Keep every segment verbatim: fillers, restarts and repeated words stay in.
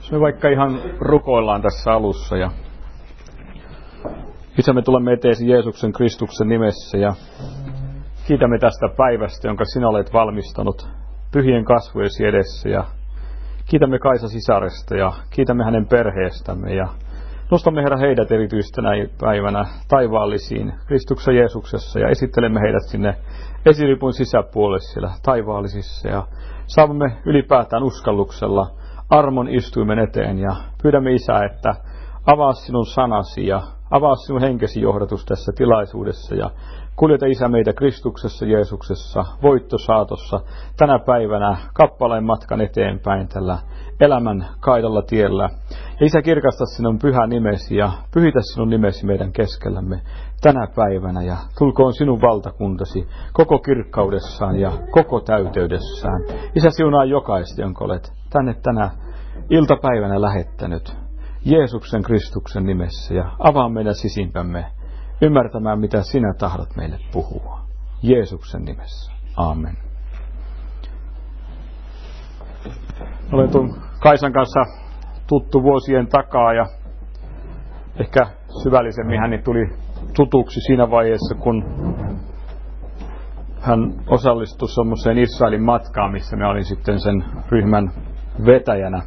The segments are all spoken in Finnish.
Jos me vaikka ihan rukoillaan tässä alussa ja Isä, me tulemme eteesi Jeesuksen Kristuksen nimessä ja kiitämme tästä päivästä, jonka sinä olet valmistanut pyhien kasvojesi edessä ja kiitämme Kaisa sisaresta ja kiitämme hänen perheestämme ja nostamme Herra heidät erityisesti tänä päivänä taivaallisiin Kristuksen Jeesuksessa ja esittelemme heidät sinne esiripun sisäpuolelle siellä taivaallisissa ja saamme ylipäätään uskalluksella armon istuimen eteen ja pyydämme Isä, että avaa sinun sanasi ja avaa sinun henkesi johdatus tässä tilaisuudessa ja kuljeta Isä meitä Kristuksessa Jeesuksessa voittosaatossa tänä päivänä kappaleen matkan eteenpäin tällä elämän kaidalla tiellä. Ja Isä, kirkasta sinun pyhä nimesi ja pyhitä sinun nimesi meidän keskellämme tänä päivänä ja tulkoon sinun valtakuntasi koko kirkkaudessaan ja koko täyteydessään. Isä, siunaa jokaista, jonka olet tänne tänä iltapäivänä lähettänyt Jeesuksen Kristuksen nimessä ja avaa meidän sisimpämme ymmärtämään, mitä sinä tahdot meille puhua. Jeesuksen nimessä. Amen. Olen tuon Kaisan kanssa tuttu vuosien takaa ja ehkä syvällisemmin hän tuli tutuksi siinä vaiheessa, kun hän osallistui semmoiseen Israelin matkaan, missä mä olin sitten sen ryhmän vetäjänä.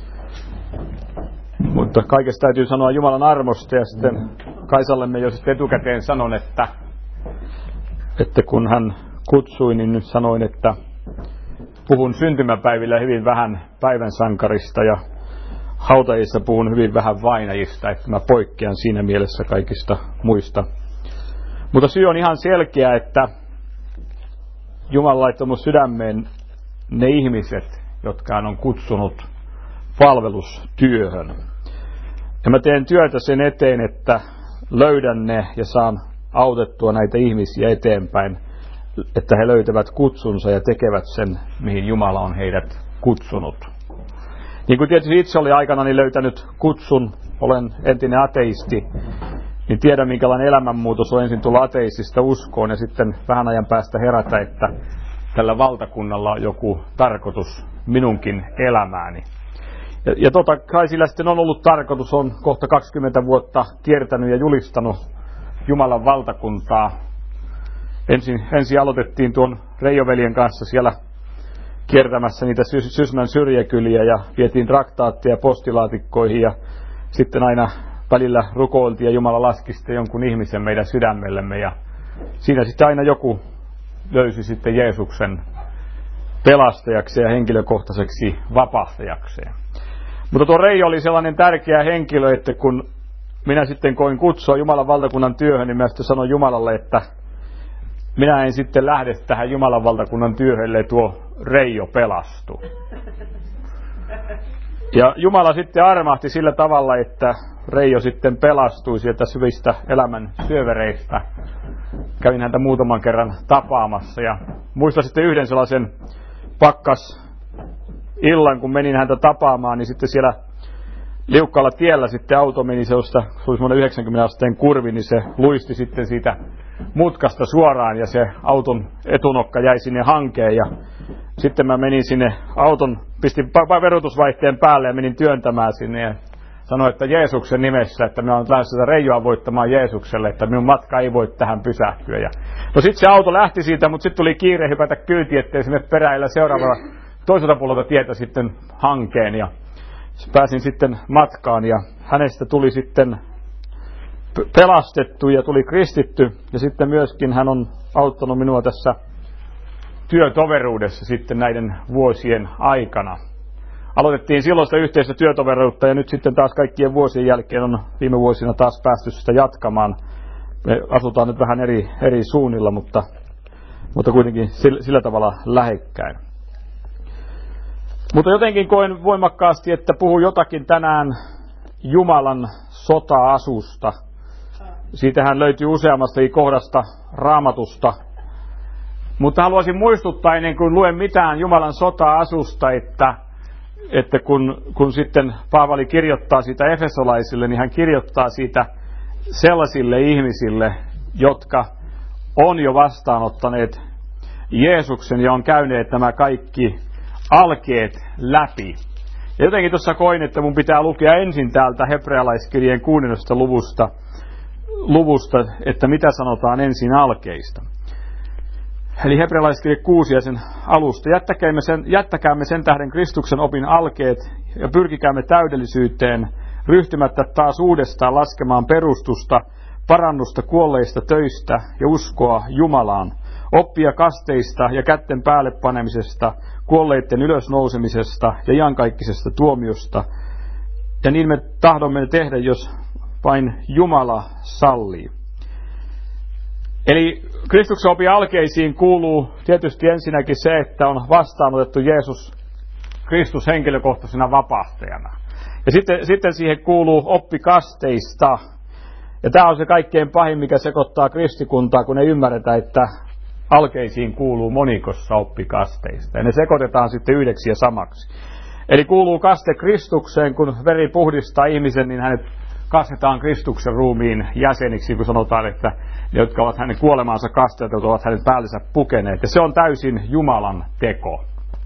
Mutta kaikesta täytyy sanoa Jumalan armosta ja sitten Kaisalle me jo sitten etukäteen sanon, että, että kun hän kutsui, niin nyt sanoin, että puhun syntymäpäivillä hyvin vähän päivän sankarista ja hautajissa puhun hyvin vähän vainajista, että mä poikkean siinä mielessä kaikista muista. Mutta syy on ihan selkeä, että Jumala laittoi mun sydämeen ne ihmiset, jotka hän on kutsunut palvelustyöhön. Ja mä teen työtä sen eteen, että löydän ne ja saan autettua näitä ihmisiä eteenpäin, että he löytävät kutsunsa ja tekevät sen, mihin Jumala on heidät kutsunut. Niin kuin tietysti itse oli aikanani löytänyt kutsun, olen entinen ateisti, niin tiedän minkälainen elämänmuutos on ensin tulla ateistista uskoon ja sitten vähän ajan päästä herätä, että tällä valtakunnalla on joku tarkoitus minunkin elämääni. Ja, ja tota kai sillä sitten on ollut tarkoitus, on kohta kaksikymmentä vuotta kiertänyt ja julistanut Jumalan valtakuntaa. Ensin, ensin aloitettiin tuon Reijoveljen kanssa siellä kiertämässä niitä Sysmän syrjäkyliä ja vietiin traktaatteja postilaatikkoihin ja sitten aina välillä rukoiltiin ja Jumala laski sitten jonkun ihmisen meidän sydämellemme ja siinä sitten aina joku löysi sitten Jeesuksen pelastajaksi ja henkilökohtaiseksi vapahtajakseen. Mutta tuo Reijo oli sellainen tärkeä henkilö, että kun minä sitten koin kutsua Jumalan valtakunnan työhön, niin mä sitten sanoin Jumalalle, että minä en sitten lähde tähän Jumalan valtakunnan työhön, ellei tuo Reijo pelastu. Ja Jumala sitten armahti sillä tavalla, että Reijo sitten pelastui sieltä syvistä elämän syövereistä. Kävin häntä muutaman kerran tapaamassa ja muistan sitten yhden sellaisen pakkas illan, kun menin häntä tapaamaan, niin sitten siellä liukkaalla tiellä sitten auto meni sellaista, se oli semmoinen yhdeksänkymmentä asteen kurvi, niin se luisti sitten siitä mutkasta suoraan ja se auton etunokka jäi sinne hankeen ja sitten mä menin sinne auton, pistin verotusvaihteen päälle ja menin työntämään sinne ja sanoin, että Jeesuksen nimessä, että minä olen lähdössä Reijoa voittamaan Jeesukselle, että minun matka ei voi tähän pysähtyä. Ja no sitten se auto lähti siitä, mutta sitten tuli kiire hypätä kyytiin, ettei sinne peräillä seuraavalla toiselta puolelta tietä sitten hankeen ja pääsin sitten matkaan ja hänestä tuli sitten pelastettu ja tuli kristitty ja sitten myöskin hän on auttanut minua tässä työtoveruudessa sitten näiden vuosien aikana. Aloitettiin silloin sitä yhteistä työtoveruutta ja nyt sitten taas kaikkien vuosien jälkeen on viime vuosina taas päästy sitä jatkamaan. Me asutaan nyt vähän eri, eri suunnilla, mutta, mutta kuitenkin sillä, sillä tavalla lähekkäin. Mutta jotenkin koen voimakkaasti, että puhun jotakin tänään Jumalan sota-asusta. Siitähän löytyy useammastakin kohdasta Raamatusta. Mutta haluaisin muistuttaa ennen kuin luen mitään Jumalan sota-asusta, että, että kun, kun sitten Paavali kirjoittaa siitä efesolaisille, niin hän kirjoittaa siitä sellaisille ihmisille, jotka on jo vastaanottaneet Jeesuksen ja on käyneet nämä kaikki alkeet läpi. Ja jotenkin tuossa koin, että mun pitää lukea ensin täältä hebrealaiskirjeen kuudennesta luvusta, luvusta, että mitä sanotaan ensin alkeista. Eli hebrealaiskirje kuusi ja sen alusta. Jättäkäämme sen, jättäkäämme sen tähden Kristuksen opin alkeet ja pyrkikäämme täydellisyyteen, ryhtymättä taas uudestaan laskemaan perustusta, parannusta kuolleista töistä ja uskoa Jumalaan, oppia kasteista ja kätten päälle panemisesta, kuolleiden ylösnousemisesta ja iankaikkisesta tuomiosta. Ja niin me tahdomme tehdä, jos vain Jumala sallii. Eli Kristuksen opin alkeisiin kuuluu tietysti ensinnäkin se, että on vastaanotettu Jeesus Kristus henkilökohtaisena vapahtajana. Ja sitten, sitten siihen kuuluu oppi kasteista. Ja tämä on se kaikkein pahin, mikä sekoittaa kristikuntaa, kun ei ymmärretä, että alkeisiin kuuluu monikossa oppi kasteista. Ja ne sekoitetaan sitten yhdeksi ja samaksi. Eli kuuluu kaste Kristukseen, kun veri puhdistaa ihmisen, niin hänet kastetaan Kristuksen ruumiin jäseniksi, kun sanotaan, että ne, jotka ovat hänen kuolemaansa kasteet, ovat hänen päällensä pukeneet. Ja se on täysin Jumalan teko.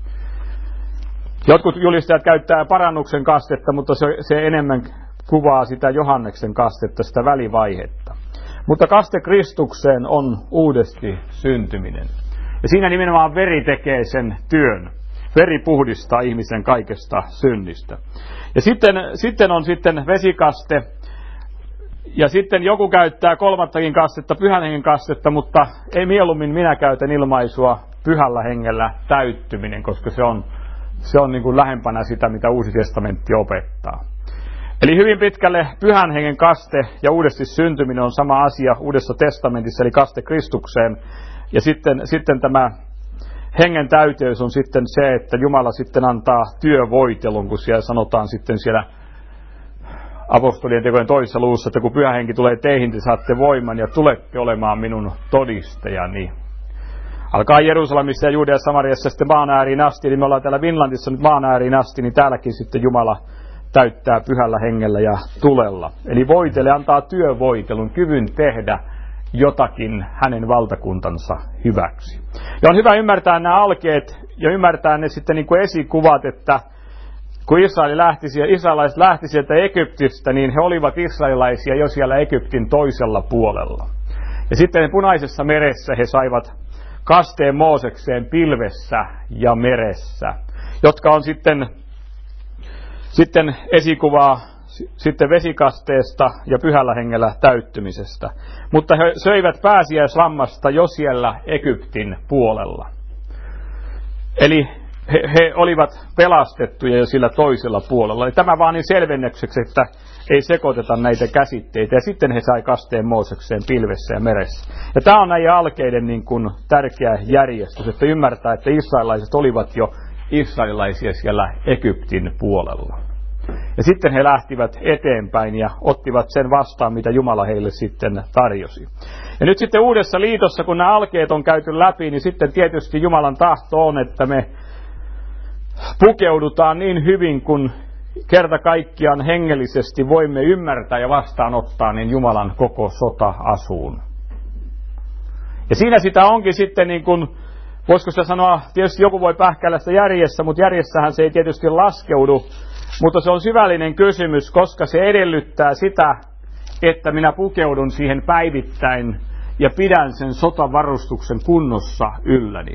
Jotkut julistajat käyttää parannuksen kastetta, mutta se, se enemmän kuvaa sitä Johanneksen kastetta, sitä välivaihetta. Mutta kaste Kristukseen on uudesti syntyminen. Ja siinä nimenomaan veri tekee sen työn. Veri puhdistaa ihmisen kaikesta synnistä. Ja sitten, sitten on sitten vesikaste. Ja sitten joku käyttää kolmattakin kastetta, pyhän hengen kastetta, mutta ei mieluummin minä käytän ilmaisua pyhällä hengellä täyttyminen, koska se on, se on niin kuin lähempänä sitä, mitä Uusi testamentti opettaa. Eli hyvin pitkälle pyhän hengen kaste ja uudesti syntyminen on sama asia Uudessa testamentissa, eli kaste Kristukseen. Ja sitten, sitten tämä hengen täyteys on sitten se, että Jumala sitten antaa työvoitelun, kun siellä sanotaan sitten siellä apostolien tekojen toisessa luvussa, että kun pyhä henki tulee teihin, te saatte voiman ja tulette olemaan minun todistajani. Alkaa Jerusalemissa ja Juudeassa, Samariassa sitten maan ääriin asti, eli me ollaan täällä Finlandissa nyt maan ääriin asti, niin täälläkin sitten Jumala täyttää pyhällä hengellä ja tulella. Eli voitele antaa työvoitelun, kyvyn tehdä jotakin hänen valtakuntansa hyväksi. Ja on hyvä ymmärtää nämä alkeet ja ymmärtää ne sitten niin kuin esikuvat, että kun Israel lähti, israelaiset lähti sieltä Egyptistä, niin he olivat israelilaisia jo siellä Egyptin toisella puolella. Ja sitten Punaisessa meressä he saivat kasteen Moosekseen pilvessä ja meressä, jotka on sitten, sitten esikuvaa sitten vesikasteesta ja pyhällä hengellä täyttymisestä. Mutta he söivät pääsiäislammasta jo siellä Egyptin puolella. Eli he, he olivat pelastettuja jo sillä toisella puolella. Eli tämä vaan niin selvennykseksi, että ei sekoiteta näitä käsitteitä. Ja sitten he sai kasteen Moosekseen pilvessä ja meressä. Ja tämä on näiden alkeiden niin kuin tärkeä järjestys, että ymmärtää, että israelilaiset olivat jo israelilaisia siellä Egyptin puolella. Ja sitten he lähtivät eteenpäin ja ottivat sen vastaan, mitä Jumala heille sitten tarjosi. Ja nyt sitten Uudessa liitossa, kun nämä alkeet on käyty läpi, niin sitten tietysti Jumalan tahto on, että me pukeudutaan niin hyvin, kun kerta kaikkiaan hengellisesti voimme ymmärtää ja vastaanottaa niin Jumalan koko sota-asuun. Ja siinä sitä onkin sitten niin kuin, voisiko sitä sanoa, tietysti joku voi pähkäillä sitä järjessä, mutta järjessähän se ei tietysti laskeudu. Mutta se on syvällinen kysymys, koska se edellyttää sitä, että minä pukeudun siihen päivittäin ja pidän sen sotavarustuksen kunnossa ylläni.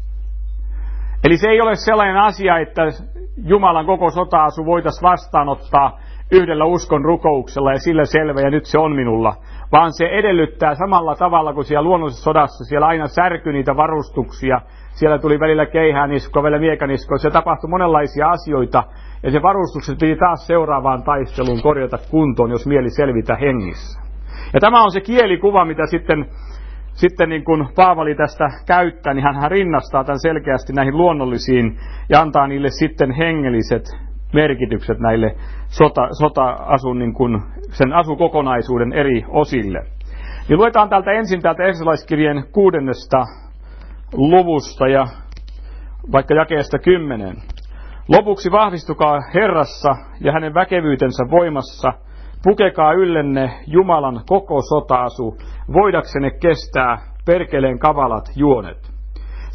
Eli se ei ole sellainen asia, että Jumalan koko sota-asu voitaisiin vastaanottaa yhdellä uskon rukouksella ja sillä selvä ja nyt se on minulla. Vaan se edellyttää samalla tavalla kuin siellä luonnollisessa sodassa, siellä aina särkyi niitä varustuksia. Siellä tuli välillä keihääniskoa, välillä miekaniskoa, se tapahtui monenlaisia asioita. Ja se varustukset piti taas seuraavaan taisteluun korjata kuntoon, jos mieli selvitä hengissä. Ja tämä on se kielikuva, mitä sitten, sitten niin kuin Paavali tästä käyttää, niin hän rinnastaa tämän selkeästi näihin luonnollisiin ja antaa niille sitten hengelliset merkitykset näille sota, sota-asun, niin kuin sen asukokonaisuuden eri osille. Niin luetaan täältä ensin täältä Efesolaiskirjeen kuudennesta luvusta ja vaikka jakeesta kymmenen. Lopuksi vahvistukaa Herrassa ja hänen väkevyytensä voimassa, pukekaa yllenne Jumalan koko sota-asu, voidaksenne kestää perkeleen kavalat juonet.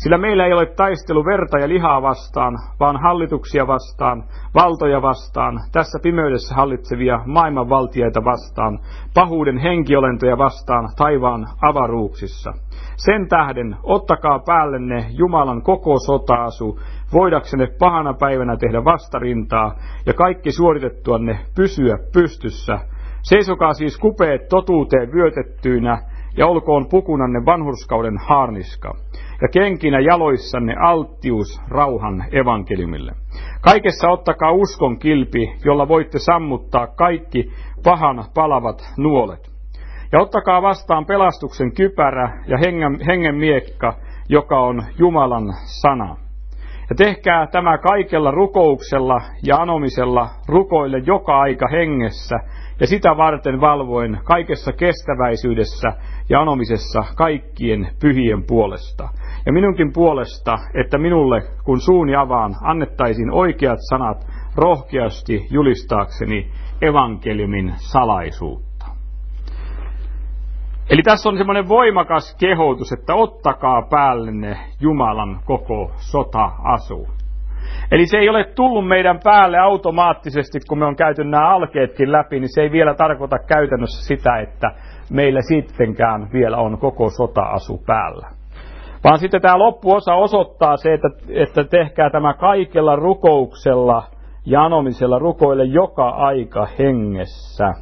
Sillä meillä ei ole taistelu verta ja lihaa vastaan, vaan hallituksia vastaan, valtoja vastaan, tässä pimeydessä hallitsevia maailmanvaltiaita vastaan, pahuuden henkiolentoja vastaan taivaan avaruuksissa. Sen tähden ottakaa päällenne Jumalan koko sota-asu, voidaksenne pahana päivänä tehdä vastarintaa ja kaikki suoritettuanne pysyä pystyssä. Seisokaa siis kupeet totuuteen vyötettyinä ja olkoon pukunanne vanhurskauden haarniska ja kenkinä jaloissanne alttius rauhan evankeliumille. Kaikessa ottakaa uskon kilpi, jolla voitte sammuttaa kaikki pahan palavat nuolet. Ja ottakaa vastaan pelastuksen kypärä ja hengen, hengen miekka, joka on Jumalan sana. Ja tehkää tämä kaikella rukouksella ja anomisella rukoille joka aika hengessä, ja sitä varten valvoen kaikessa kestäväisyydessä ja anomisessa kaikkien pyhien puolesta. Ja minunkin puolesta, että minulle, kun suuni avaan, annettaisiin oikeat sanat rohkeasti julistaakseni evankeliumin salaisuutta. Eli tässä on semmoinen voimakas kehotus, että ottakaa päällenne Jumalan koko sota-asu. Eli se ei ole tullut meidän päälle automaattisesti, kun me on käyty nämä alkeetkin läpi, niin se ei vielä tarkoita käytännössä sitä, että meillä sittenkään vielä on koko sota-asu päällä. Vaan sitten tämä loppuosa osoittaa se, että, että tehkää tämä kaikella rukouksella ja anomisella rukoille joka aika hengessä.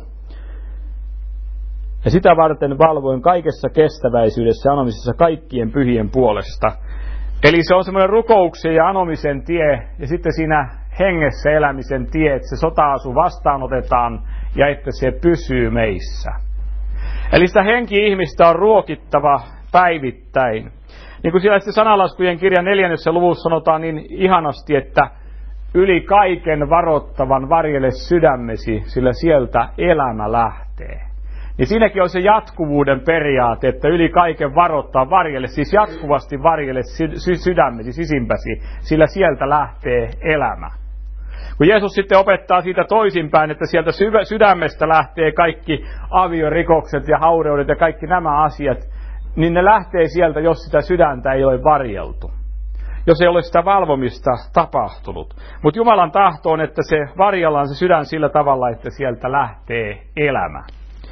Ja sitä varten valvoin kaikessa kestäväisyydessä ja anomisessa kaikkien pyhien puolesta. Eli se on semmoinen rukouksen ja anomisen tie, ja sitten siinä hengessä elämisen tie, että se sota-asu vastaanotetaan ja että se pysyy meissä. Eli sitä henki-ihmistä on ruokittava päivittäin. Niin kuin siellä sitten sanalaskujen kirjan neljännessä luvussa sanotaan niin ihanasti, että yli kaiken varottavan varjele sydämesi, sillä sieltä elämä lähtee. Ja siinäkin on se jatkuvuuden periaate, että yli kaiken varoittaa varjelle, siis jatkuvasti varjelle sy- sydämesi, sisimpäsi, sillä sieltä lähtee elämä. Kun Jeesus sitten opettaa siitä toisinpäin, että sieltä sy- sydämestä lähtee kaikki aviorikokset ja haureudet ja kaikki nämä asiat, niin ne lähtee sieltä, jos sitä sydäntä ei ole varjeltu. Jos ei ole sitä valvomista tapahtunut. Mutta Jumalan tahto on, että se varjellaan se sydän sillä tavalla, että sieltä lähtee elämä.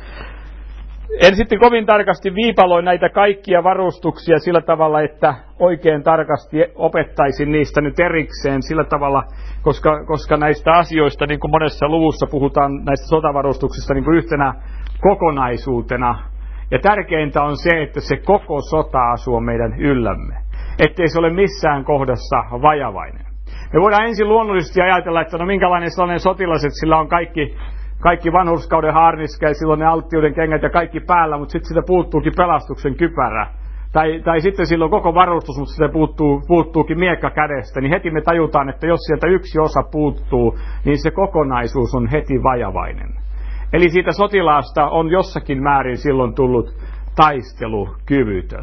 En sitten kovin tarkasti viipaloi näitä kaikkia varustuksia sillä tavalla, että oikein tarkasti opettaisin niistä nyt erikseen sillä tavalla, koska, koska näistä asioista, niin kuin monessa luvussa puhutaan näistä sotavarustuksista niin kuin yhtenä kokonaisuutena. Ja tärkeintä on se, että se koko sota-asu on meidän yllämme. Ettei se ole missään kohdassa vajavainen. Me voidaan ensin luonnollisesti ajatella, että no minkälainen sellainen sotilas, että sillä on kaikki... Kaikki vanhurskauden haarniska ja silloin ne alttiuden kengät ja kaikki päällä, mutta sitten sitä puuttuukin pelastuksen kypärä. Tai, tai sitten silloin koko varustus, mutta sitä puuttuu, puuttuukin miekka kädestä. Niin heti me tajutaan, että jos sieltä yksi osa puuttuu, niin se kokonaisuus on heti vajavainen. Eli siitä sotilaasta on jossakin määrin silloin tullut taistelukyvytön.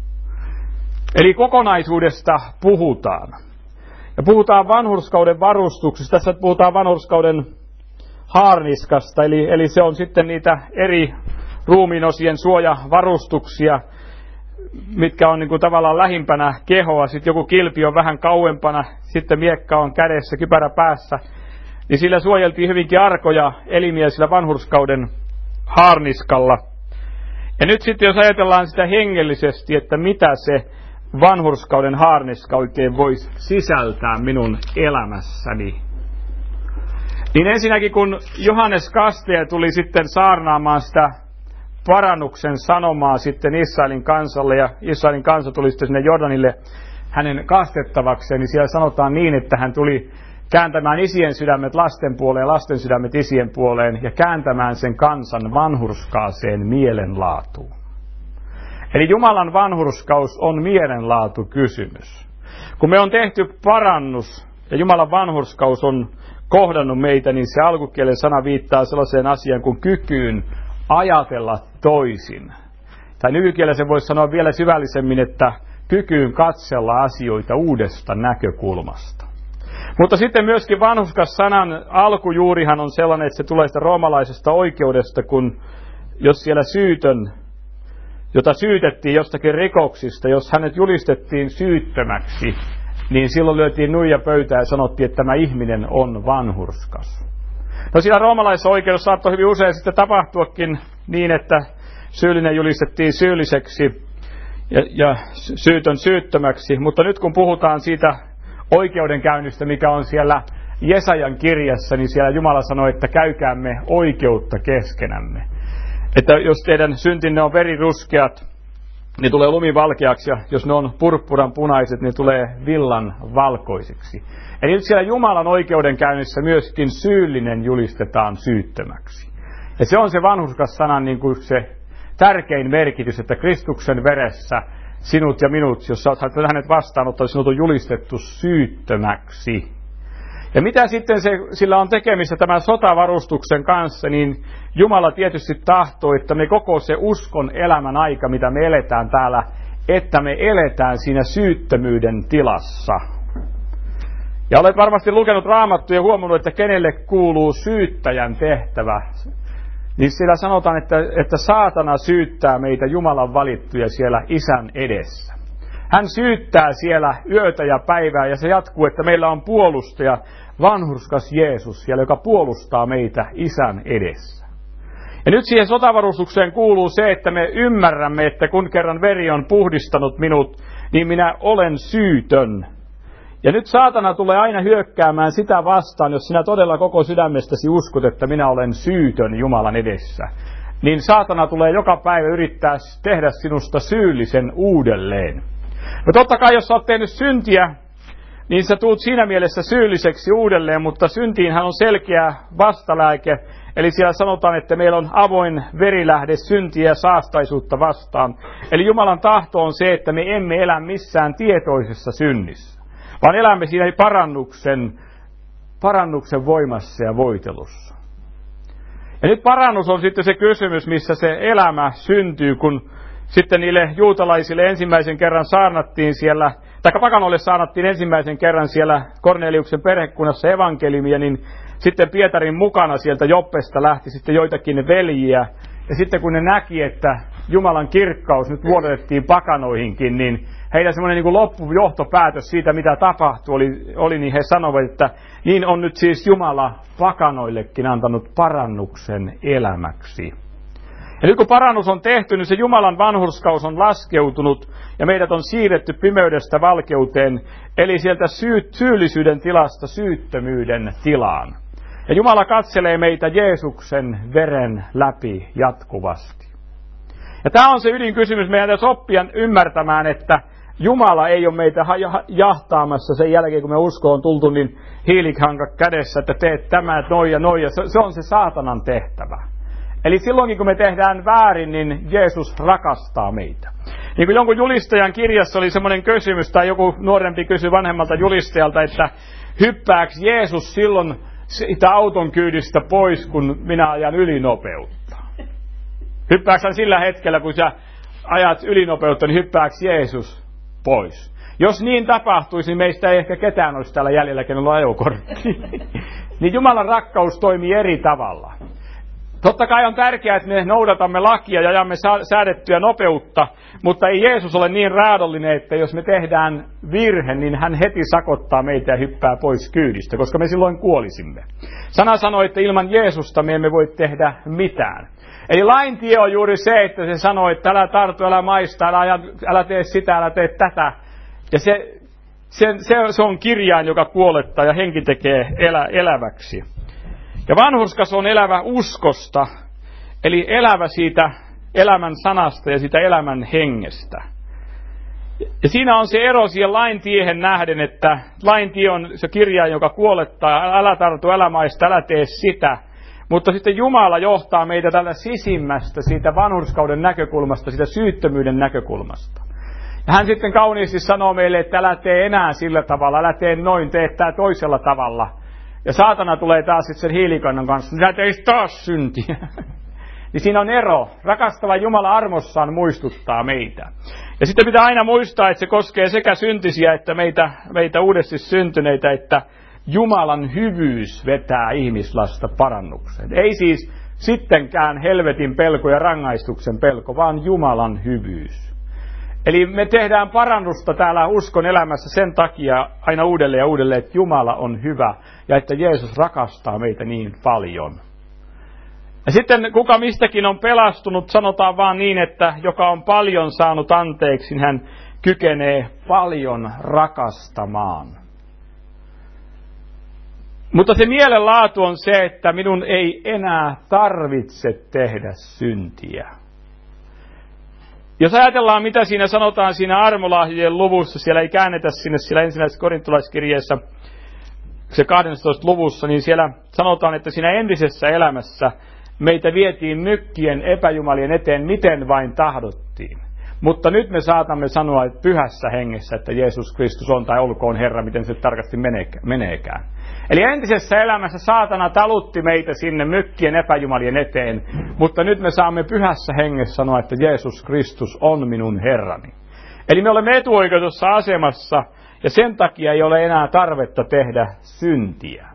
Eli kokonaisuudesta puhutaan. Ja puhutaan vanhurskauden varustuksesta. Tässä puhutaan vanhurskauden haarniskasta, eli, eli se on sitten niitä eri ruumiinosien suojavarustuksia, mitkä on niin kuin tavallaan lähimpänä kehoa. Sitten joku kilpi on vähän kauempana, sitten miekka on kädessä, kypärä päässä. Niin sillä suojeltiin hyvinkin arkoja elimiä sillä vanhurskauden haarniskalla. Ja nyt sitten jos ajatellaan sitä hengellisesti, että mitä se vanhurskauden haarniska oikein voisi sisältää minun elämässäni. Niin ensinnäkin kun Johannes Kastaja tuli sitten saarnaamaan sitä parannuksen sanomaa sitten Israelin kansalle, ja Israelin kansa tuli sitten sinne Jordanille hänen kastettavakseen, niin siellä sanotaan niin, että hän tuli kääntämään isien sydämet lasten puoleen, lasten sydämet isien puoleen, ja kääntämään sen kansan vanhurskaaseen mielenlaatuun. Eli Jumalan vanhurskaus on mielenlaatukysymys. Kun me on tehty parannus, ja Jumalan vanhurskaus on kohdannut meitä, niin se alkukielen sana viittaa sellaiseen asiaan kuin kykyyn ajatella toisin. Tai nykykielellä se voisi sanoa vielä syvällisemmin, että kykyyn katsella asioita uudesta näkökulmasta. Mutta sitten myöskin vanhurskas sanan alkujuurihan on sellainen, että se tulee sitä roomalaisesta oikeudesta, kun jos siellä syytön jota syytettiin jostakin rikoksista, jos hänet julistettiin syyttömäksi, niin silloin lyötiin nuija pöytään ja sanottiin, että tämä ihminen on vanhurskas. No siinä roomalaisessa oikeudessa saattoi hyvin usein sitten tapahtuakin niin, että syyllinen julistettiin syylliseksi ja, ja syytön syyttömäksi. Mutta nyt kun puhutaan siitä oikeudenkäynnistä, mikä on siellä Jesajan kirjassa, niin siellä Jumala sanoi, että käykäämme oikeutta keskenämme. Että jos teidän syntinne on veriruskeat, niin tulee lumivalkeaksi, ja jos ne on purppuran punaiset, niin tulee villan valkoisiksi. Eli nyt siellä Jumalan oikeudenkäynnissä myöskin syyllinen julistetaan syyttömäksi. Ja se on se vanhurskas sanan niin kuin se tärkein merkitys, että Kristuksen veressä sinut ja minut, jos olet hänet vastaanottanut, sinut on julistettu syyttömäksi. Ja mitä sitten se, sillä on tekemistä tämän sotavarustuksen kanssa, niin Jumala tietysti tahtoo, että me koko se uskon elämän aika, mitä me eletään täällä, että me eletään siinä syyttömyyden tilassa. Ja olet varmasti lukenut Raamattua ja huomannut, että kenelle kuuluu syyttäjän tehtävä. Niin siellä sanotaan, että, että saatana syyttää meitä Jumalan valittuja siellä Isän edessä. Hän syyttää siellä yötä ja päivää ja se jatkuu, että meillä on puolustaja, vanhurskas Jeesus siellä, joka puolustaa meitä Isän edessä. Ja nyt siihen sotavarustukseen kuuluu se, että me ymmärrämme, että kun kerran veri on puhdistanut minut, niin minä olen syytön. Ja nyt saatana tulee aina hyökkäämään sitä vastaan, jos sinä todella koko sydämestäsi uskot, että minä olen syytön Jumalan edessä. Niin saatana tulee joka päivä yrittää tehdä sinusta syyllisen uudelleen. No totta kai, jos sä oot tehnyt syntiä, niin sä tuut siinä mielessä syylliseksi uudelleen, mutta syntiinhän on selkeä vastalääke. Eli siellä sanotaan, että meillä on avoin verilähde syntiä ja saastaisuutta vastaan. Eli Jumalan tahto on se, että me emme elä missään tietoisessa synnissä, vaan elämme siinä parannuksen, parannuksen voimassa ja voitelussa. Ja nyt parannus on sitten se kysymys, missä se elämä syntyy, kun sitten niille juutalaisille ensimmäisen kerran saarnattiin siellä, tai pakanoille saarnattiin ensimmäisen kerran siellä Korneliuksen perhekunnassa evankeliumia, niin sitten Pietarin mukana sieltä Joppesta lähti sitten joitakin veljiä. Ja sitten kun ne näki, että Jumalan kirkkaus nyt vuodatettiin pakanoihinkin, niin heidän semmoinen niin kuin loppujohtopäätös siitä, mitä tapahtui, oli, oli, niin he sanoivat, että niin on nyt siis Jumala pakanoillekin antanut parannuksen elämäksi. Ja nyt kun parannus on tehty, niin se Jumalan vanhurskaus on laskeutunut ja meidät on siirretty pimeydestä valkeuteen, eli sieltä syy- syyllisyyden tilasta syyttömyyden tilaan. Ja Jumala katselee meitä Jeesuksen veren läpi jatkuvasti. Ja tämä on se ydinkysymys. Meidän täytyy oppia ymmärtämään, että Jumala ei ole meitä jahtaamassa sen jälkeen, kun me uskoon tultu, niin hiilikhanka kädessä, että teet tämä, noin ja noin. Ja se on se saatanan tehtävä. Eli silloinkin, kun me tehdään väärin, niin Jeesus rakastaa meitä. Niin kuin jonkun julistajan kirjassa oli semmoinen kysymys, tai joku nuorempi kysyi vanhemmalta julistajalta, että hyppääkö Jeesus silloin sitä auton kyydistä pois, kun minä ajan ylinopeutta? Hyppääkö hän sillä hetkellä, kun sä ajat ylinopeutta, niin hyppääkö Jeesus pois? Jos niin tapahtuisi, niin meistä ei ehkä ketään olisi täällä jäljellä, kenellä on ajokortti. Niin Jumalan rakkaus toimii eri tavalla. Totta kai on tärkeää, että me noudatamme lakia ja ajamme säädettyä nopeutta, mutta ei Jeesus ole niin raadollinen, että jos me tehdään virhe, niin hän heti sakottaa meitä ja hyppää pois kyydistä, koska me silloin kuolisimme. Sana sanoi, että ilman Jeesusta me emme voi tehdä mitään. Eli lain tie on juuri se, että se sanoo, että älä tartu, älä maista, älä, älä tee sitä, älä tee tätä. Ja se, se, se, se on kirjain, joka kuolettaa ja henki tekee elä, eläväksi. Ja vanhurskas on elävä uskosta, eli elävä siitä elämän sanasta ja siitä elämän hengestä. Ja siinä on se ero siihen lain tiehen nähden, että lain tie on se kirjain, joka kuolettaa, älä tartu, älä maista, älä tee sitä. Mutta sitten Jumala johtaa meitä tällä sisimmästä, siitä vanhurskauden näkökulmasta, siitä syyttömyyden näkökulmasta. Ja hän sitten kauniisti sanoo meille, että älä tee enää sillä tavalla, älä tee noin, tee tämä toisella tavalla. Ja saatana tulee taas sitten sen hiilikannan kanssa, niin sä teit taas syntiä. Niin siinä on ero. Rakastava Jumala armossaan muistuttaa meitä. Ja sitten pitää aina muistaa, että se koskee sekä syntisiä että meitä, meitä uudesti syntyneitä, että Jumalan hyvyys vetää ihmislasta parannukseen. Ei siis sittenkään helvetin pelko ja rangaistuksen pelko, vaan Jumalan hyvyys. Eli me tehdään parannusta täällä uskon elämässä sen takia aina uudelleen ja uudelleen, että Jumala on hyvä ja että Jeesus rakastaa meitä niin paljon. Ja sitten kuka mistäkin on pelastunut, sanotaan vaan niin, että joka on paljon saanut anteeksi, hän kykenee paljon rakastamaan. Mutta se mielenlaatu on se, että minun ei enää tarvitse tehdä syntiä. Jos ajatellaan, mitä siinä sanotaan siinä armolahjojen luvussa, siellä ei käännetä sinne siellä ensimmäisessä korintolaiskirjeessä, se kahdennessatoista luvussa, niin siellä sanotaan, että siinä entisessä elämässä meitä vietiin mykkien epäjumalien eteen, miten vain tahdottiin. Mutta nyt me saatamme sanoa, että pyhässä hengessä, että Jeesus Kristus on tai olkoon Herra, miten se tarkasti meneekään. Eli entisessä elämässä saatana talutti meitä sinne mykkien epäjumalien eteen, mutta nyt me saamme pyhässä hengessä sanoa, että Jeesus Kristus on minun Herrani. Eli me olemme etuoikeutussa asemassa ja sen takia ei ole enää tarvetta tehdä syntiä,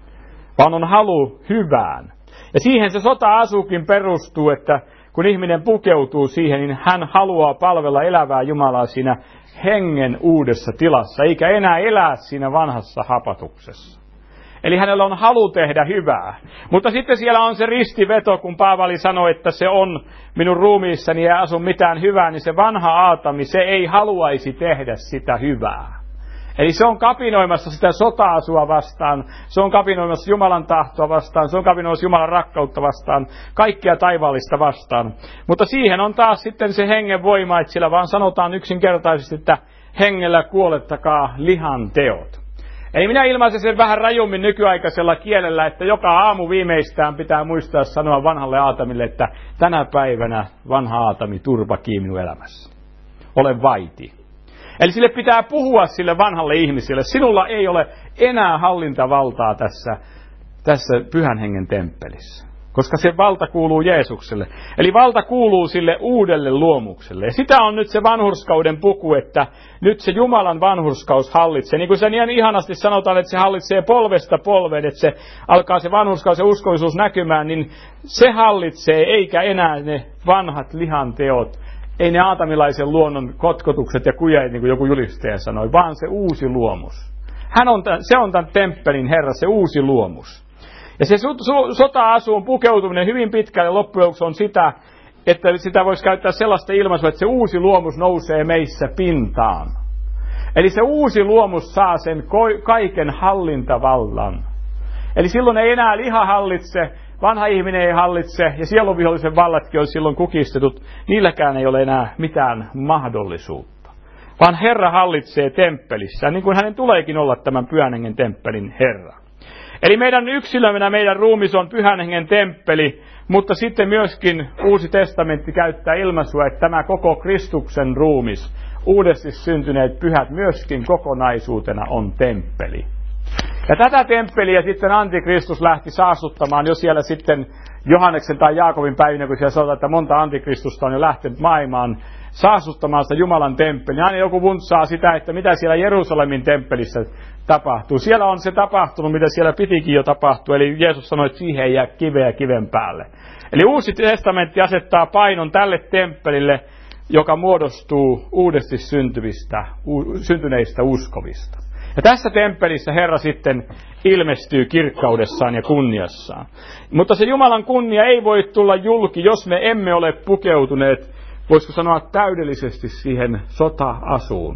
vaan on halu hyvään. Ja siihen se sota-asuukin perustuu, että kun ihminen pukeutuu siihen, niin hän haluaa palvella elävää Jumalaa siinä hengen uudessa tilassa, eikä enää elää siinä vanhassa hapatuksessa. Eli hänellä on halu tehdä hyvää. Mutta sitten siellä on se ristiveto, kun Paavali sanoi, että se on minun ruumiissani ja asu mitään hyvää, niin se vanha Aatami, se ei haluaisi tehdä sitä hyvää. Eli se on kapinoimassa sitä sota-asua vastaan, se on kapinoimassa Jumalan tahtoa vastaan, se on kapinoimassa Jumalan rakkautta vastaan, kaikkea taivaallista vastaan. Mutta siihen on taas sitten se hengen voima, että sillä vaan sanotaan yksinkertaisesti, että hengellä kuolettakaa lihan teot. Eli minä ilmaisen sen vähän rajummin nykyaikaisella kielellä, että joka aamu viimeistään pitää muistaa sanoa vanhalle Aatamille, että tänä päivänä vanha Aatami turvakii minun elämässä. Ole vaiti. Eli sille pitää puhua sille vanhalle ihmiselle. Sinulla ei ole enää hallintavaltaa tässä, tässä pyhän hengen temppelissä, koska se valta kuuluu Jeesukselle. Eli valta kuuluu sille uudelle luomukselle. Ja sitä on nyt se vanhurskauden puku, että nyt se Jumalan vanhurskaus hallitsee. Niin kuin se niin ihanasti sanotaan, että se hallitsee polvesta polveen, että se alkaa se vanhurskaus ja uskollisuus näkymään, niin se hallitsee, eikä enää ne vanhat lihanteot. Ei ne aatamilaisen luonnon kotkotukset ja kujat, niin kuin joku julistaja sanoi, vaan se uusi luomus. Hän on, se on tämän temppelin Herra, se uusi luomus. Ja se sota-asuun pukeutuminen hyvin pitkälle loppujen lopuksi on sitä, että sitä voisi käyttää sellaista ilmaisua, että se uusi luomus nousee meissä pintaan. Eli se uusi luomus saa sen kaiken hallintavallan. Eli silloin ei enää liha hallitse, vanha ihminen ei hallitse ja sielunvihollisen vallatkin on silloin kukistetut. Niilläkään ei ole enää mitään mahdollisuutta. Vaan Herra hallitsee temppelissä, niin kuin hänen tuleekin olla tämän pyhän hengen temppelin Herra. Eli meidän yksilöinä meidän ruumis on pyhän hengen temppeli, mutta sitten myöskin Uusi testamentti käyttää ilmaisua, että tämä koko Kristuksen ruumis, uudesti syntyneet pyhät myöskin kokonaisuutena on temppeli. Ja tätä temppeliä sitten antikristus lähti saastuttamaan jo siellä sitten Johanneksen tai Jaakobin päivinä, kun siellä sanotaan, että monta antikristusta on jo lähtenyt maailmaan saastuttamaan sitä Jumalan temppeliä. Aina joku vuntsaa sitä, että mitä siellä Jerusalemin temppelissä tapahtuu. Siellä on se tapahtunut, mitä siellä pitikin jo tapahtua. Eli Jeesus sanoi, että siihen ei jää kiveä kiven päälle. Eli Uusi testamentti asettaa painon tälle temppelille, joka muodostuu uudesti syntyvistä, syntyneistä uskovista. Ja tässä temppelissä Herra sitten ilmestyy kirkkaudessaan ja kunniassaan. Mutta se Jumalan kunnia ei voi tulla julki, jos me emme ole pukeutuneet, voisiko sanoa täydellisesti siihen sota-asuun.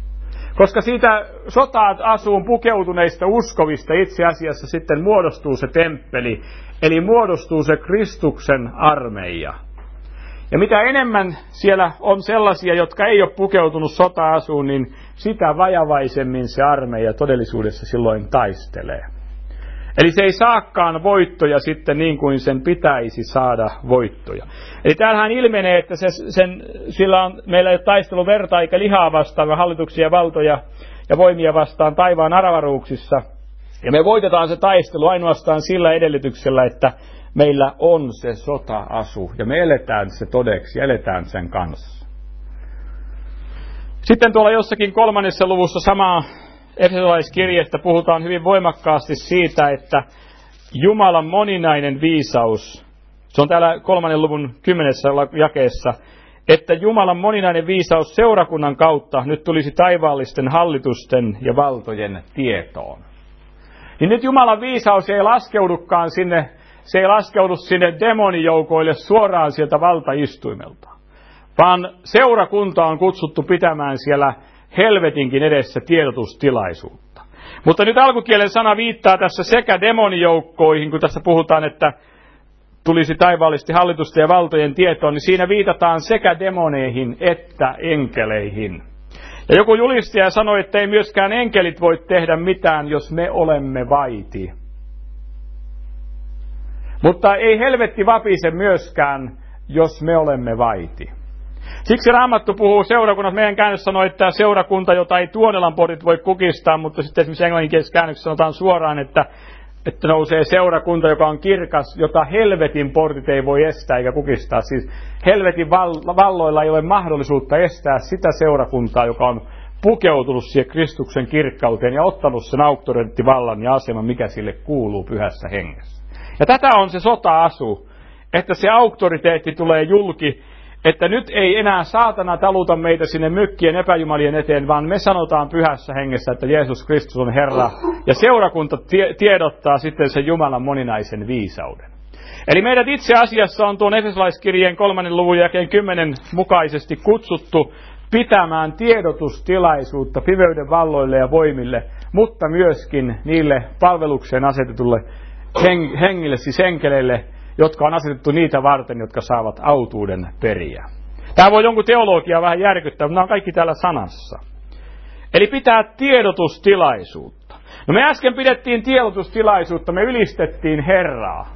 Koska siitä sota-asuun pukeutuneista uskovista itse asiassa sitten muodostuu se temppeli, eli muodostuu se Kristuksen armeija. Ja mitä enemmän siellä on sellaisia, jotka ei ole pukeutunut sota-asuun, niin sitä vajavaisemmin se armeija todellisuudessa silloin taistelee. Eli se ei saakaan voittoja sitten niin kuin sen pitäisi saada voittoja. Eli täällähän ilmenee, että se, sen, sillä on, meillä ei ole taistelu verta eikä lihaa vastaan, vaan hallituksia, valtoja ja voimia vastaan taivaan aravaruuksissa. Ja me voitetaan se taistelu ainoastaan sillä edellytyksellä, että meillä on se sota-asu ja me eletään se todeksi, eletään sen kanssa. Sitten tuolla jossakin kolmannessa luvussa samaa efesolaiskirjeestä puhutaan hyvin voimakkaasti siitä, että Jumalan moninainen viisaus Se on täällä kolmannen luvun kymmenessä jakeessa, että Jumalan moninainen viisaus seurakunnan kautta nyt tulisi taivaallisten hallitusten ja valtojen tietoon. Niin nyt Jumalan viisaus ei laskeudukaan sinne, se ei laskeudu sinne demonijoukoille suoraan sieltä valtaistuimelta, vaan seurakunta on kutsuttu pitämään siellä helvetinkin edessä tiedotustilaisuutta. Mutta nyt alkukielen sana viittaa tässä sekä demonijoukkoihin, kun tässä puhutaan, että tulisi taivaallisesti hallitusten ja valtojen tietoon, niin siinä viitataan sekä demoneihin että enkeleihin. Ja joku julistaja sanoi, että ei myöskään enkelit voi tehdä mitään, jos me olemme vaiti. Mutta ei helvetti vapise myöskään, jos me olemme vaiti. Siksi Raamattu puhuu seurakunnasta. Meidän käännös sanoo, että seurakunta, jota ei Tuonelan portit voi kukistaa, mutta sitten esimerkiksi englanninkielisessä käännöksessä sanotaan suoraan, että, että nousee seurakunta, joka on kirkas, jota helvetin portit ei voi estää eikä kukistaa. Siis helvetin valloilla ei ole mahdollisuutta estää sitä seurakuntaa, joka on pukeutunut siihen Kristuksen kirkkauteen ja ottanut sen auktoriteettivallan ja aseman, mikä sille kuuluu pyhässä hengessä. Ja tätä on se sota-asu, että se auktoriteetti tulee julki, että nyt ei enää saatana taluta meitä sinne mykkien epäjumalien eteen, vaan me sanotaan pyhässä hengessä, että Jeesus Kristus on Herra. Ja seurakunta tie- tiedottaa sitten sen Jumalan moninaisen viisauden. Eli meidät itse asiassa on tuon Efesolaiskirjeen kolmannen luvun jakeen kymmenen mukaisesti kutsuttu pitämään tiedotustilaisuutta pimeyden valloille ja voimille, mutta myöskin niille palvelukseen asetetulle heng- hengille, siis enkeleille, jotka on asetettu niitä varten, jotka saavat autuuden periä. Tämä voi jonkun teologia vähän järkyttää, mutta nämä on kaikki täällä sanassa. Eli pitää tiedotustilaisuutta. No me äsken pidettiin tiedotustilaisuutta, me ylistettiin Herraa.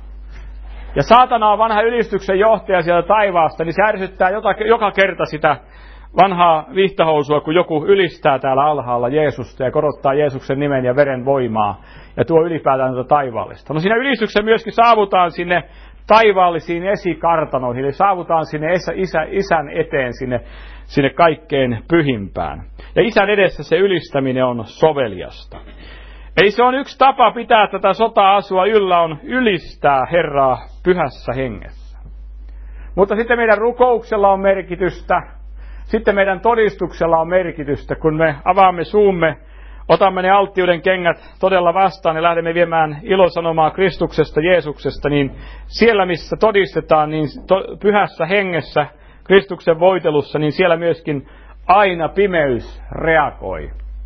Ja saatana on vanha ylistyksen johtaja sieltä taivaasta, niin se ärsyttää joka kerta sitä vanhaa vihtahousua, kun joku ylistää täällä alhaalla Jeesusta ja korottaa Jeesuksen nimen ja veren voimaa ja tuo ylipäätään tätä taivaallista. No siinä ylistyksessä myöskin saavutaan sinne taivaallisiin esikartanoihin, eli saavutaan sinne isä, isä, isän eteen sinne, sinne kaikkein pyhimpään. Ja isän edessä se ylistäminen on soveliasta. Eli se on yksi tapa pitää tätä sota-asua yllä, on ylistää Herraa pyhässä hengessä. Mutta sitten meidän rukouksella on merkitystä. Sitten meidän todistuksella on merkitystä, kun me avaamme suumme, otamme ne alttiuden kengät todella vastaan ja lähdemme viemään ilosanomaa Kristuksesta, Jeesuksesta, niin siellä missä todistetaan, niin to, pyhässä hengessä, Kristuksen voitelussa, niin siellä myöskin aina pimeys reagoi.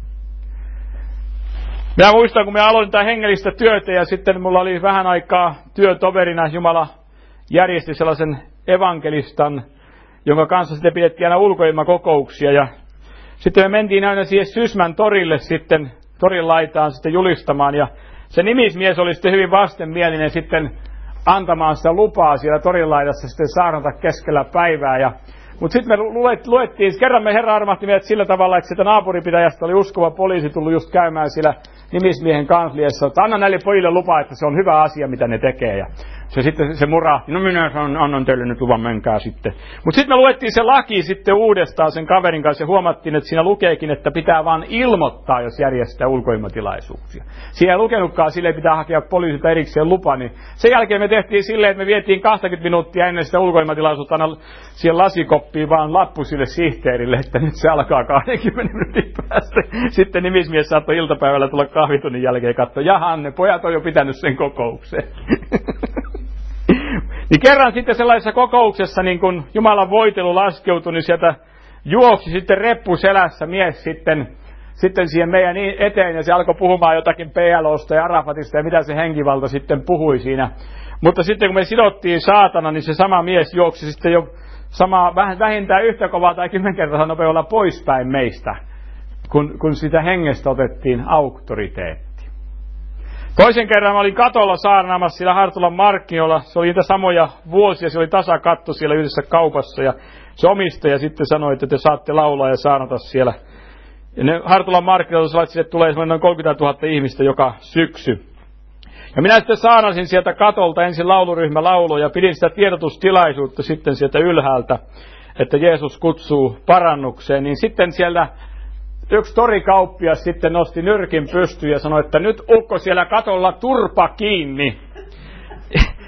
Minä muistan, kun me aloitin tätä hengellistä työtä ja sitten mulla oli vähän aikaa työtoverina, Jumala järjesti sellaisen evankelistan, jonka kanssa sitten pidettiin aina ulkoilmakokouksia. Ja sitten me mentiin aina siihen Sysmän torille sitten, torin laitaan sitten julistamaan. Ja se nimismies oli sitten hyvin vastenmielinen sitten antamaan sitä lupaa siellä torin laidassa sitten saarnata keskellä päivää. Ja, mutta sitten me luettiin, kerran me Herra armahti meidät sillä tavalla, että sitä naapuripitäjästä oli uskova poliisi tullut just käymään siellä nimismiehen kansliassa, että anna näille pojille lupaa, että se on hyvä asia, mitä ne tekee. Ja se sitten se murahti, no minä sanon, annan teille nyt luvan, menkää sitten. Mutta sitten me luettiin se laki sitten uudestaan sen kaverin kanssa ja huomattiin, että siinä lukeekin, että pitää vaan ilmoittaa, jos järjestää ulkoilmatilaisuuksia. Siinä ei lukenutkaan, sille pitää hakea poliisilta erikseen lupa, niin sen jälkeen me tehtiin silleen, että me vietiin kaksikymmentä minuuttia ennen sitä ulkoilmatilaisuutta aina siihen lasikoppiin vaan lappu sille sihteerille, että nyt se alkaa kaksikymmentä minuutin päästä. Sitten nimismies saattoi iltapäivällä tulla kahvitunnin jälkeen ja katsoa, jahan, ne pojat on jo pitänyt sen kokouksen. Niin kerran sitten sellaisessa kokouksessa, niin kun Jumalan voitelu laskeutui, niin sieltä juoksi sitten reppu selässä mies sitten, sitten siihen meidän eteen, ja se alkoi puhumaan jotakin P L O:sta ja Arafatista ja mitä se henkivalta sitten puhui siinä. Mutta sitten kun me sidottiin saatana, niin se sama mies juoksi sitten jo sama, vähintään yhtä kovaa tai kymmenkertaisen nopeudella poispäin meistä, kun, kun sitä hengestä otettiin auktoriteetti. Toisen kerran mä olin katolla saarnaamassa siellä Hartolan markkinoilla. Se oli niitä samoja vuosia, se oli tasakatto siellä yhdessä kaupassa. Ja se omistaja sitten sanoi, että te saatte laulaa ja saarnata siellä. Ja ne Hartolan markkinoilla, että sille tulee noin kolmekymmentätuhatta ihmistä joka syksy. Ja minä sitten saarnasin sieltä katolta ensin lauluryhmä laulua ja pidin sitä tiedotustilaisuutta sitten sieltä ylhäältä, että Jeesus kutsuu parannukseen. Niin sitten siellä yksi torikauppias sitten nosti nyrkin pystyyn ja sanoi, että nyt ukko siellä katolla turpa kiinni.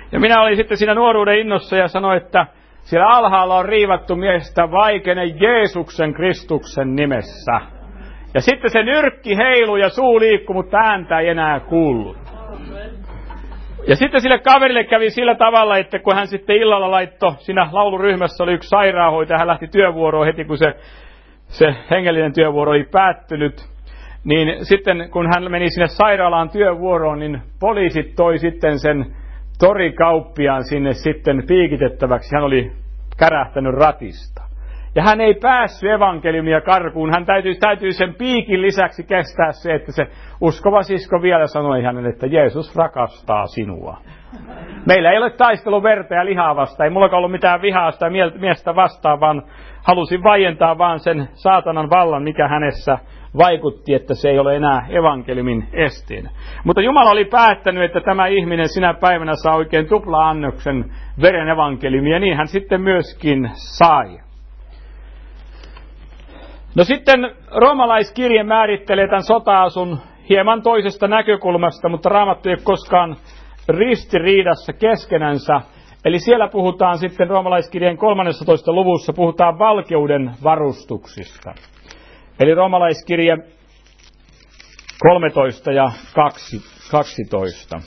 Ja minä olin sitten siinä nuoruuden innossa ja sanoin, että siellä alhaalla on riivattu miestä vaikene Jeesuksen Kristuksen nimessä. Ja sitten se nyrkki heilui ja suu liikkui, mutta ääntä ei enää kuullut. Ja sitten sille kaverille kävi sillä tavalla, että kun hän sitten illalla laittoi, siinä lauluryhmässä oli yksi sairaanhoitaja, hän lähti työvuoroon heti, kun se, se hengellinen työvuoro oli päättynyt. Niin sitten kun hän meni sinne sairaalaan työvuoroon, niin poliisit toi sitten sen torikauppiaan sinne sitten piikitettäväksi. Hän oli kärähtänyt ratista. Ja hän ei päässyt evankeliumia karkuun. Hän täytyy, täytyy sen piikin lisäksi kestää se, että se uskova sisko vielä sanoi hänelle, että Jeesus rakastaa sinua. Meillä ei ole taistelu verta ja lihaa vastaan. Ei mulla ollut mitään vihaa sitä miestä vastaan, vaan halusin vaientaa vaan sen saatanan vallan, mikä hänessä vaikutti, että se ei ole enää evankeliumin esteenä. Mutta Jumala oli päättänyt, että tämä ihminen sinä päivänä saa oikein tupla-annoksen veren evankeliumia, ja niin hän sitten myöskin sai. No sitten roomalaiskirje määrittelee tämän sota-asun hieman toisesta näkökulmasta, mutta Raamattu ei ole koskaan ristiriidassa keskenänsä. Eli siellä puhutaan sitten roomalaiskirjeen kolmannessatoista luvussa, puhutaan valkeuden varustuksista. Eli roomalaiskirje kolmetoista ja kaksitoista.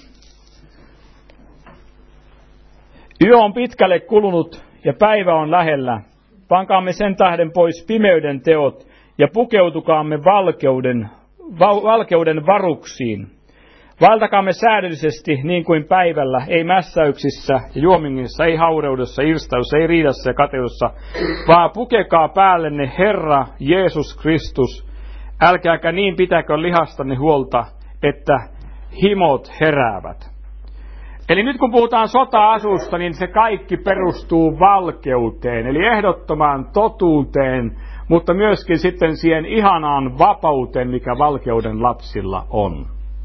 Yö on pitkälle kulunut ja päivä on lähellä. Pankaamme sen tähden pois pimeyden teot ja pukeutukaamme valkeuden, val, valkeuden varuksiin. Valtakaamme säädöllisesti niin kuin päivällä, ei mässäyksissä ja juomingissa, ei haureudessa, irstaussa, ei riidassa ja kateudessa, vaan pukekaa päällenne Herra Jeesus Kristus. Älkääkä niin pitäkö lihastanne huolta, että himot heräävät. Eli nyt kun puhutaan sota-asusta, niin se kaikki perustuu valkeuteen, eli ehdottomaan totuuteen, mutta myöskin sitten siihen ihanaan vapauteen, mikä valkeuden lapsilla on.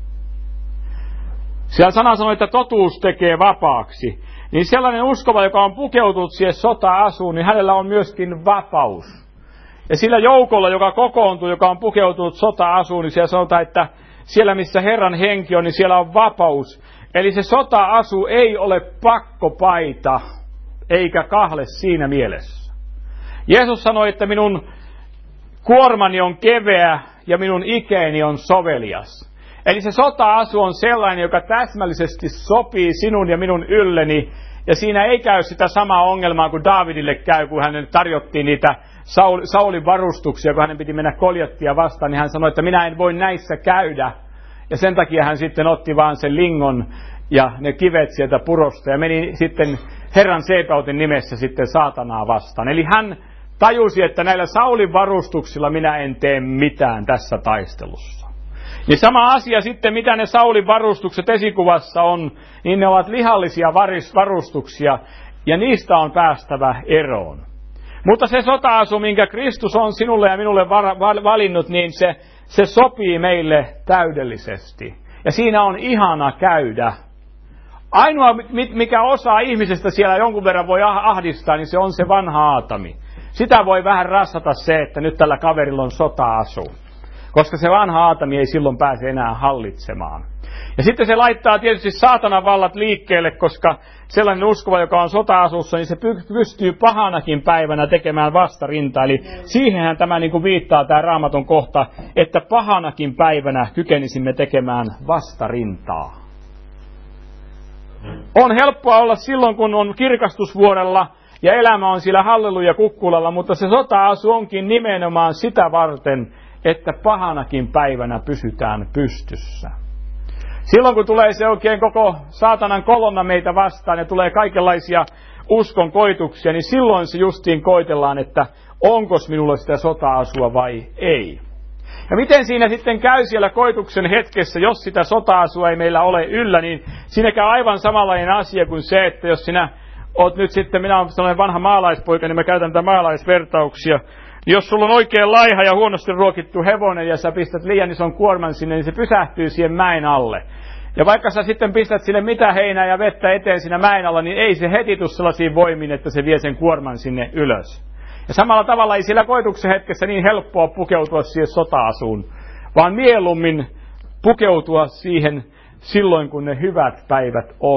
Siellä sana sanoo, että totuus tekee vapaaksi. Niin sellainen uskova, joka on pukeutunut siihen sota-asuun, niin hänellä on myöskin vapaus. Ja sillä joukolla, joka kokoontuu, joka on pukeutunut sota-asuun, niin siellä sanotaan, että siellä missä Herran henki on, niin siellä on vapaus. Eli se sota-asu ei ole pakkopaita, eikä kahle siinä mielessä. Jeesus sanoi, että minun kuormani on keveä ja minun ikeeni on sovelias. Eli se sota-asu on sellainen, joka täsmällisesti sopii sinun ja minun ylleni. Ja siinä ei käy sitä samaa ongelmaa kuin Daavidille käy, kun hänen tarjottiin niitä Saul, Saulin varustuksia, kun hänen piti mennä Goljattia vastaan. Niin hän sanoi, että minä en voi näissä käydä. Ja sen takia hän sitten otti vaan sen lingon ja ne kivet sieltä purosta ja meni sitten Herran Seebautin nimessä sitten saatanaa vastaan. Eli hän tajusi, että näillä Saulin varustuksilla minä en tee mitään tässä taistelussa. Niin sama asia sitten, mitä ne Saulin varustukset esikuvassa on, niin ne ovat lihallisia varustuksia ja niistä on päästävä eroon. Mutta se sota-asu, minkä Kristus on sinulle ja minulle valinnut, niin se, se sopii meille täydellisesti. Ja siinä on ihana käydä. Ainoa, mikä osaa ihmisestä siellä jonkun verran voi ahdistaa, niin se on se vanha Aatami. Sitä voi vähän rassata se, että nyt tällä kaverilla on sota-asu. Koska se vanha Aatami ei silloin pääse enää hallitsemaan. Ja sitten se laittaa tietysti saatanan vallat liikkeelle, koska sellainen uskova, joka on sota-asussa, niin se pystyy pahanakin päivänä tekemään vastarintaa. Eli siihenhän tämä niin kuin viittaa tämä Raamatun kohta, että pahanakin päivänä kykenisimme tekemään vastarintaa. On helppoa olla silloin, kun on kirkastusvuorella ja elämä on siellä halleluja kukkulalla, mutta se sota-asu onkin nimenomaan sitä varten, että pahanakin päivänä pysytään pystyssä. Silloin kun tulee se oikein koko saatanan kolonna meitä vastaan ja tulee kaikenlaisia uskon koituksia, niin silloin se justiin koitellaan, että onko minulla sitä sota-asua vai ei. Ja miten siinä sitten käy siellä koituksen hetkessä, jos sitä sota-asua ei meillä ole yllä, niin siinä käy aivan samanlainen asia kuin se, että jos sinä oot nyt sitten, minä olen sellainen vanha maalaispoika, niin mä käytän tätä maalaisvertauksia. Jos sulla on oikein laiha ja huonosti ruokittu hevonen ja sä pistät liian ison kuorman sinne, niin se pysähtyy siihen mäen alle. Ja vaikka sä sitten pistät sille mitä heinää ja vettä eteen siinä mäen alla, niin ei se heti tule sellaisiin voimiin, että se vie sen kuorman sinne ylös. Ja samalla tavalla ei sillä koituksen hetkessä niin helppoa pukeutua siihen sota-asuun, vaan mieluummin pukeutua siihen silloin, kun ne hyvät päivät on.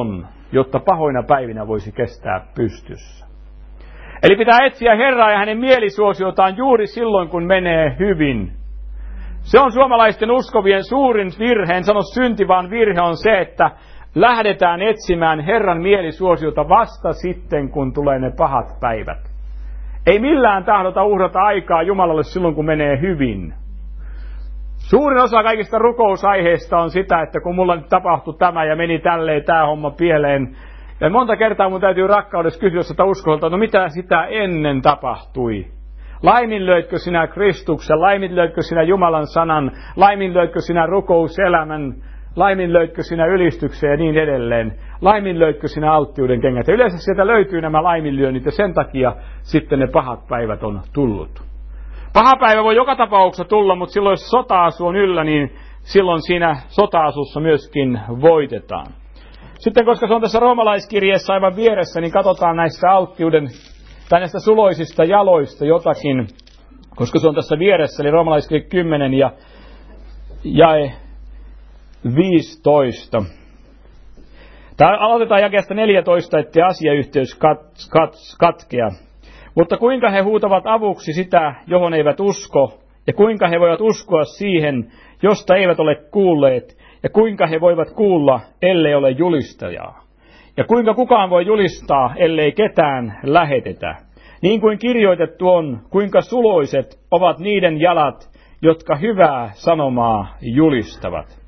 jotta pahoina päivinä voisi kestää pystyssä. Eli pitää etsiä Herraa ja hänen mielisuosiotaan juuri silloin, kun menee hyvin. Se on suomalaisten uskovien suurin virhe, en sano synti, vaan virhe on se, että lähdetään etsimään Herran mielisuosiota vasta sitten, kun tulee ne pahat päivät. Ei millään tahdota uhrata aikaa Jumalalle silloin, kun menee hyvin. Suurin osa kaikista rukousaiheista on sitä, että kun mulla nyt tapahtui tämä ja meni tälleen tämä homma pieleen. Ja monta kertaa mun täytyy rakkaudessa kysyä sitä uskolta, no mitä sitä ennen tapahtui? Laiminlöitkö sinä Kristuksen, laiminlöitkö sinä Jumalan sanan, laiminlöitkö sinä rukouselämän, laiminlöitkö sinä ylistyksen ja niin edelleen. Laiminlöitkö sinä alttiuden kengät. Ja yleensä sieltä löytyy nämä laiminlyönnit ja sen takia sitten ne pahat päivät on tullut. Paha päivä voi joka tapauksessa tulla, mutta silloin jos sota-asu on yllä, niin silloin siinä sota-asussa myöskin voitetaan. Sitten koska se on tässä roomalaiskirjeessä aivan vieressä, niin katsotaan näistä alttiuden tai näistä suloisista jaloista jotakin, koska se on tässä vieressä, eli roomalaiskirje kymmenen ja jae viisitoista. Tää aloitetaan jakeesta neljätoista, ettei asiayhteys kat, kat, katkea. Mutta kuinka he huutavat avuksi sitä, johon eivät usko, ja kuinka he voivat uskoa siihen, josta eivät ole kuulleet, ja kuinka he voivat kuulla, ellei ole julistajaa. Ja kuinka kukaan voi julistaa, ellei ketään lähetetä. Niin kuin kirjoitettu on, kuinka suloiset ovat niiden jalat, jotka hyvää sanomaa julistavat.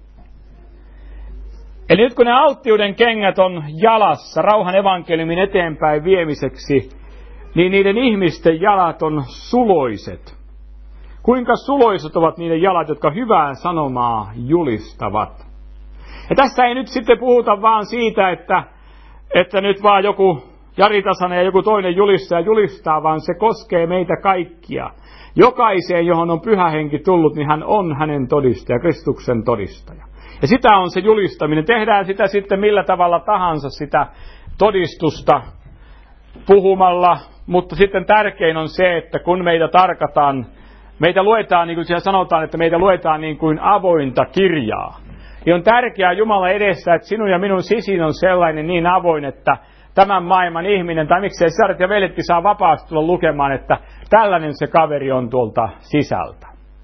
Eli nyt kun ne alttiuden kengät on jalassa rauhan evankeliumin eteenpäin viemiseksi, niin niiden ihmisten jalat on suloiset. Kuinka suloiset ovat niiden jalat, jotka hyvää sanomaa julistavat. Ja tässä ei nyt sitten puhuta vaan siitä, että, että nyt vaan joku Jari Tasanen ja joku toinen julistaa ja julistaa, vaan se koskee meitä kaikkia. Jokaiseen, johon on Pyhä Henki tullut, niin hän on hänen todistaja, Kristuksen todistaja. Ja sitä on se julistaminen. Tehdään sitä sitten millä tavalla tahansa, sitä todistusta puhumalla, mutta sitten tärkein on se, että kun meitä tarkataan, meitä luetaan, niin kuin siellä sanotaan, että meitä luetaan niin kuin avointa kirjaa. Ja on tärkeää Jumala edessä, että sinun ja minun sisin on sellainen niin avoin, että tämän maailman ihminen, tai miksei sisaret ja veljetkin saa vapaasti tulla lukemaan, että tällainen se kaveri on tuolta sisältä.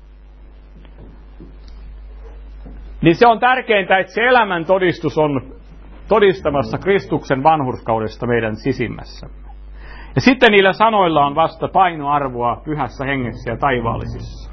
Niin se on tärkeintä, että se elämän todistus on todistamassa Kristuksen vanhurskaudesta meidän sisimmässämme. Ja sitten niillä sanoilla on vasta painoarvoa pyhässä hengessä ja taivaallisissa.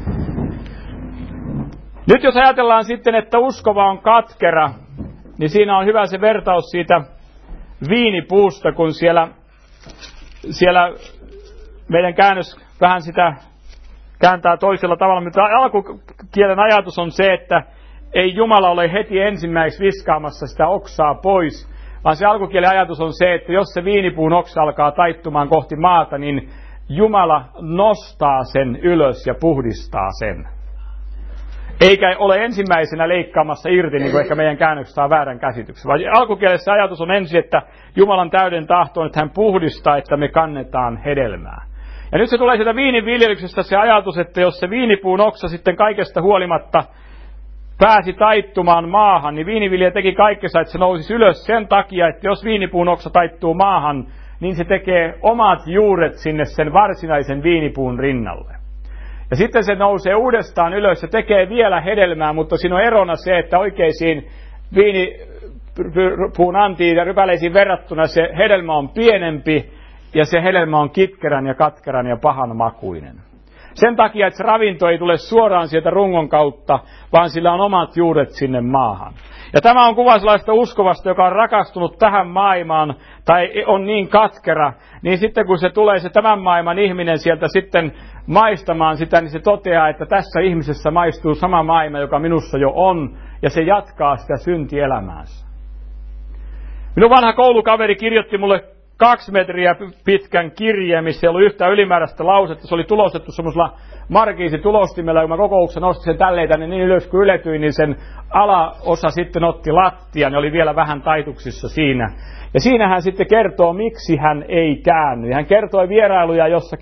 Nyt jos ajatellaan sitten, että uskova on katkera, niin siinä on hyvä se vertaus siitä viinipuusta, kun siellä, siellä meidän käännös vähän sitä kääntää toisella tavalla. Mutta alkukielen ajatus on se, että ei Jumala ole heti ensimmäiseksi viskaamassa sitä oksaa pois, vaan se alkukielen ajatus on se, että jos se viinipuun oksa alkaa taittumaan kohti maata, niin Jumala nostaa sen ylös ja puhdistaa sen. Eikä ole ensimmäisenä leikkaamassa irti, niin kuin ehkä meidän käännöksessä saa väärän käsityksen. Vaan alkukielessä ajatus on ensin, että Jumalan täyden tahto on, että hän puhdistaa, että me kannetaan hedelmää. Ja nyt se tulee sieltä viininviljelyksestä se ajatus, että jos se viinipuun oksa sitten kaikesta huolimatta pääsi taittumaan maahan, niin viiniviljelijä teki kaikkensa, että se nousisi ylös sen takia, että jos viinipuun oksa taittuu maahan, niin se tekee omat juuret sinne sen varsinaisen viinipuun rinnalle. Ja sitten se nousee uudestaan ylös ja tekee vielä hedelmää, mutta siinä on erona se, että oikeisiin viinipuun antiin ja rypäleisiin verrattuna se hedelmä on pienempi ja se hedelmä on kitkerän ja katkeran ja pahan makuinen. Sen takia, että se ravinto ei tule suoraan sieltä rungon kautta, vaan sillä on omat juuret sinne maahan. Ja tämä on kuva sellaista uskovasta, joka on rakastunut tähän maailmaan tai on niin katkera, niin sitten kun se tulee se tämän maailman ihminen sieltä sitten maistamaan sitä, niin se toteaa, että tässä ihmisessä maistuu sama maailma, joka minussa jo on, ja se jatkaa sitä syntielämäänsä. Minun vanha koulukaveri kirjoitti mulle kaksi metriä pitkän kirjeen, missä ei ollut yhtään ylimääräistä lausetta. Se oli tulostettu semmoisella markiisitulostimella, kun mä kokouksessa nostin sen tälleen tänne niin ylös kuin yletyin, niin sen alaosa sitten otti lattian ja oli vielä vähän taituksissa siinä. Ja siinä hän sitten kertoo, miksi hän ei käänny. Hän kertoi vierailuja jossakin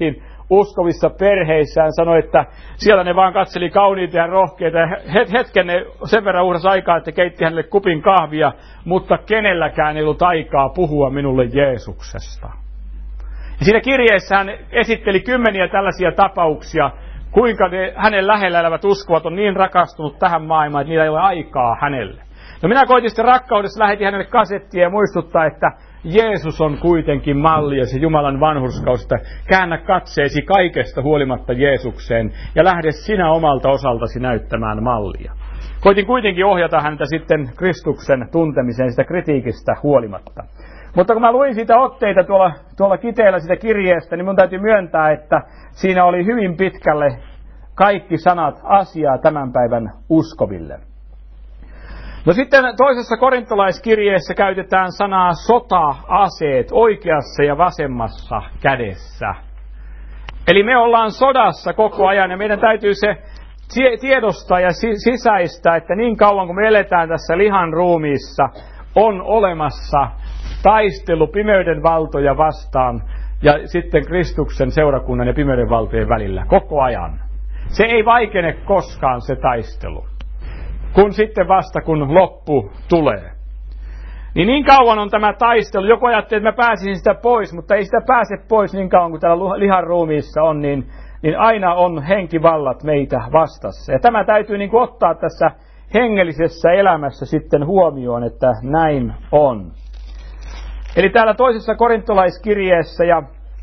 uskovissa perheissä. Hän sanoi, että siellä ne vaan katseli kauniita ja rohkeita. Hetken ne sen verran uhrasi aikaa, että keitti hänelle kupin kahvia, mutta kenelläkään ei ollut aikaa puhua minulle Jeesuksesta. Ja siinä kirjeessä hän esitteli kymmeniä tällaisia tapauksia, kuinka ne hänen lähellä elävät uskovat on niin rakastunut tähän maailmaan, että niillä ei ole aikaa hänelle. No minä koitin sitten rakkaudessa, lähetin hänelle kasettia ja muistuttaa, että Jeesus on kuitenkin malli ja se Jumalan vanhurskaus, että käännä katseesi kaikesta huolimatta Jeesukseen ja lähde sinä omalta osaltasi näyttämään mallia. Koitin kuitenkin ohjata häntä sitten Kristuksen tuntemiseen sitä kritiikistä huolimatta. Mutta kun mä luin siitä otteita tuolla, tuolla kiteellä sitä kirjeestä, niin mun täytyy myöntää, että siinä oli hyvin pitkälle kaikki sanat asiaa tämän päivän uskoville. No sitten toisessa korintolaiskirjeessä käytetään sanaa sota-aseet oikeassa ja vasemmassa kädessä. Eli me ollaan sodassa koko ajan ja meidän täytyy se tiedostaa ja sisäistää, että niin kauan kun me eletään tässä lihan ruumiissa, on olemassa taistelu pimeyden valtoja vastaan ja sitten Kristuksen seurakunnan ja pimeyden valtojen välillä koko ajan. Se ei vaikene koskaan se taistelu, kun sitten vasta kun loppu tulee. Niin niin kauan on tämä taistelu, joku ajattelee, että mä pääsisin sitä pois, mutta ei sitä pääse pois niin kauan kuin täällä lihan ruumiissa on, niin, niin aina on henkivallat meitä vastassa. Ja tämä täytyy niin kuin ottaa tässä hengellisessä elämässä sitten huomioon, että näin on. Eli täällä toisessa korintolaiskirjeessä, ja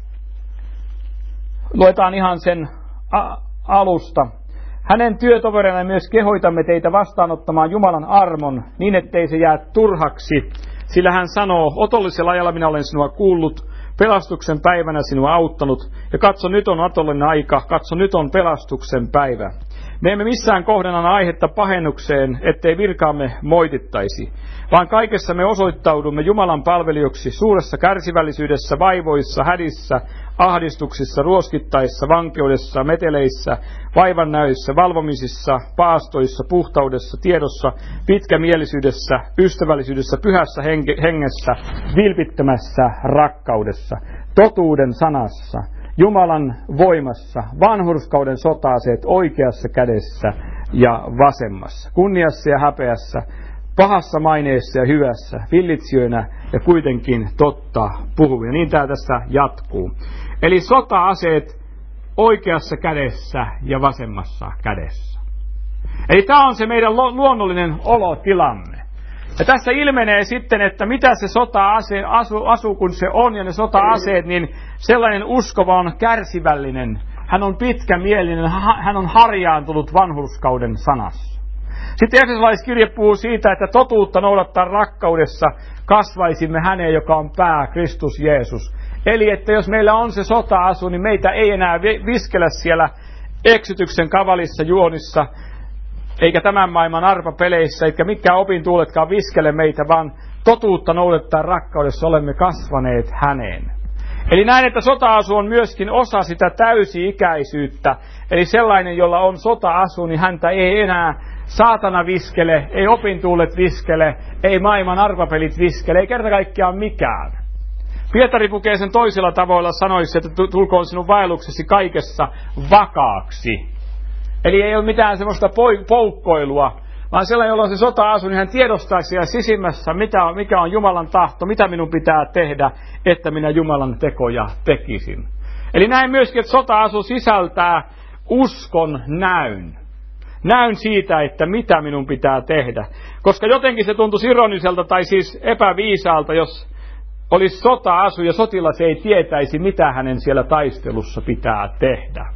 luetaan ihan sen a- alusta. Hänen työtoverina myös kehoitamme teitä vastaanottamaan Jumalan armon, niin ettei se jää turhaksi, sillä hän sanoo, otollisella ajalla minä olen sinua kuullut, pelastuksen päivänä sinua auttanut, ja katso nyt on otollinen aika, katso nyt on pelastuksen päivä. Me emme missään kohdan anna aihetta pahennukseen, ettei virkaamme moitittaisi, vaan kaikessa me osoittaudumme Jumalan palvelijoiksi suuressa kärsivällisyydessä, vaivoissa, hädissä, ahdistuksissa, ruoskittaissa, vankeudessa, meteleissä, vaivannäöissä, valvomisissa, paastoissa, puhtaudessa, tiedossa, pitkämielisyydessä, ystävällisyydessä, pyhässä hengessä, vilpittömässä rakkaudessa, totuuden sanassa, Jumalan voimassa, vanhurskauden sota-aseet oikeassa kädessä ja vasemmassa, kunniassa ja häpeässä, pahassa maineessa ja hyvässä, villitsijöinä ja kuitenkin totta puhuvia. Niin tämä tässä jatkuu. Eli sota-aseet oikeassa kädessä ja vasemmassa kädessä. Eli tämä on se meidän luonnollinen olotilanne. Ja tässä ilmenee sitten, että mitä se sota-ase asu, asu kun se on ja ne sota-aseet, niin sellainen uskova on kärsivällinen. Hän on pitkämielinen, hän on harjaantunut vanhurskauden sanassa. Sitten Efesolaiskirje puhuu siitä, että totuutta noudattaa rakkaudessa kasvaisimme häneen, joka on pää, Kristus Jeesus. Eli että jos meillä on se sota-asu, niin meitä ei enää viskellä siellä eksytyksen kavalissa juonissa, eikä tämän maailman arpapeleissä, eikä mikään opintuuletkaan viskele meitä, vaan totuutta noudattaa rakkaudessa olemme kasvaneet häneen. Eli näin, että sota-asu on myöskin osa sitä täysi-ikäisyyttä. Eli sellainen, jolla on sota-asu, niin häntä ei enää saatana viskele, ei opintuulet viskele, ei maailman arpapelit viskele, ei kerta kaikkiaan mikään. Pietari pukee sen toisella tavoilla, sanoisi, että tulkoon sinun vaelluksesi kaikessa vakaaksi. Eli ei ole mitään semmoista poukkoilua, vaan sellainen, jolla on se sota-asu, niin hän tiedostaa siellä sisimmässä, mitä on, mikä on Jumalan tahto, mitä minun pitää tehdä, että minä Jumalan tekoja tekisin. Eli näin myöskin, että sota-asu sisältää uskon näyn. Näyn siitä, että mitä minun pitää tehdä. Koska jotenkin se tuntuisi ironiselta tai siis epäviisaalta, jos olisi sota-asu ja sotilas ei tietäisi, mitä hänen siellä taistelussa pitää tehdä.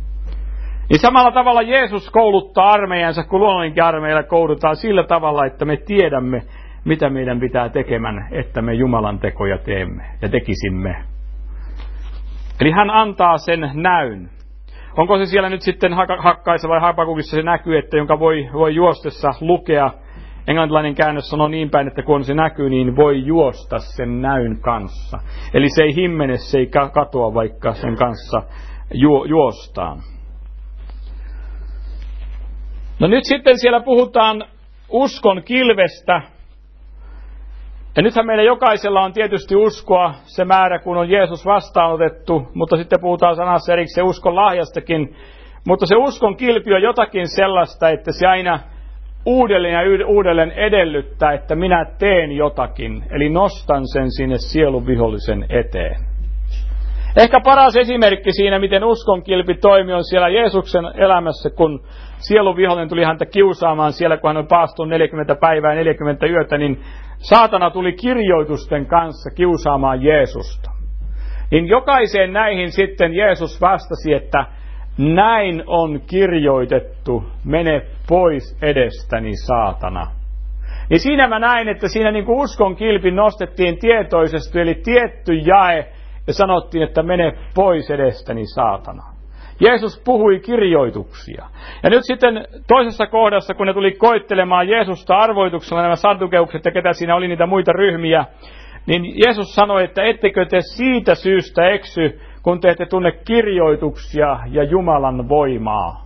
Niin samalla tavalla Jeesus kouluttaa armeijansa, kun luonnollinenkin armeijalla koulutaan sillä tavalla, että me tiedämme, mitä meidän pitää tekemään, että me Jumalan tekoja teemme ja tekisimme. Eli hän antaa sen näyn. Onko se siellä nyt sitten Hakkaissa vai Habakukissa se näkyy, että jonka voi, voi juostessa lukea. Englantilainen käännös sanoo niin päin, että kun se näkyy, niin voi juosta sen näyn kanssa. Eli se ei himmene, se ei katoa, vaikka sen kanssa ju, juostaan. No nyt sitten siellä puhutaan uskon kilvestä. Ja nythän meillä jokaisella on tietysti uskoa se määrä, kun on Jeesus vastaanotettu, mutta sitten puhutaan sanassa erikseen uskon lahjastakin. Mutta se uskon kilpi on jotakin sellaista, että se aina uudelleen ja uudelleen edellyttää, että minä teen jotakin. Eli nostan sen sinne sielun vihollisen eteen. Ehkä paras esimerkki siinä, miten uskon kilpi toimi, on siellä Jeesuksen elämässä, kun sielun vihollinen tuli häntä kiusaamaan siellä, kun hän on paastunut neljäkymmentä päivää ja neljäkymmentä yötä, niin saatana tuli kirjoitusten kanssa kiusaamaan Jeesusta. Niin jokaiseen näihin sitten Jeesus vastasi, että näin on kirjoitettu, mene pois edestäni, saatana. Niin siinä mä näin, että siinä niin kuin uskon kilpi nostettiin tietoisesti, eli tietty jae, ja sanottiin, että mene pois edestäni, saatana. Jeesus puhui kirjoituksia. Ja nyt sitten toisessa kohdassa, kun ne tuli koittelemaan Jeesusta arvoituksella, nämä saddukeukset ja ketä siinä oli niitä muita ryhmiä, niin Jeesus sanoi, että ettekö te siitä syystä eksy, kun te ette tunne kirjoituksia ja Jumalan voimaa.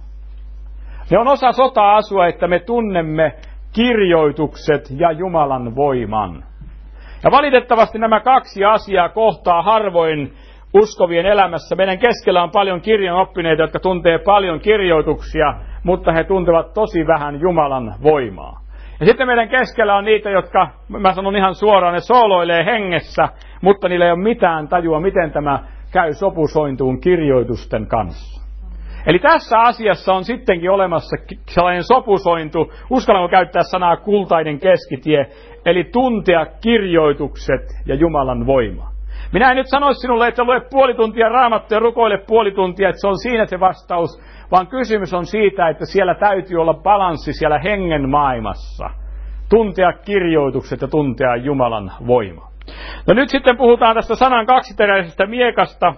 Ne on osa sota-asua, että me tunnemme kirjoitukset ja Jumalan voiman. Ja valitettavasti nämä kaksi asiaa kohtaa harvoin uskovien elämässä. Meidän keskellä on paljon kirjanoppineita, jotka tuntee paljon kirjoituksia, mutta he tuntevat tosi vähän Jumalan voimaa. Ja sitten meidän keskellä on niitä, jotka, mä sanon ihan suoraan, ne sooloilee hengessä, mutta niillä ei ole mitään tajua, miten tämä käy sopusointuun kirjoitusten kanssa. Eli tässä asiassa on sittenkin olemassa sellainen sopusointu, uskallanko käyttää sanaa kultainen keskitie, eli tuntea kirjoitukset ja Jumalan voima. Minä en nyt sanoisi sinulle, että lue puoli tuntia Raamattua ja rukoile puoli tuntia, että se on siinä se vastaus, vaan kysymys on siitä, että siellä täytyy olla balanssi siellä hengen maailmassa. Tuntea kirjoitukset ja tuntea Jumalan voima. No nyt sitten puhutaan tästä sanan kaksiteräisestä miekasta.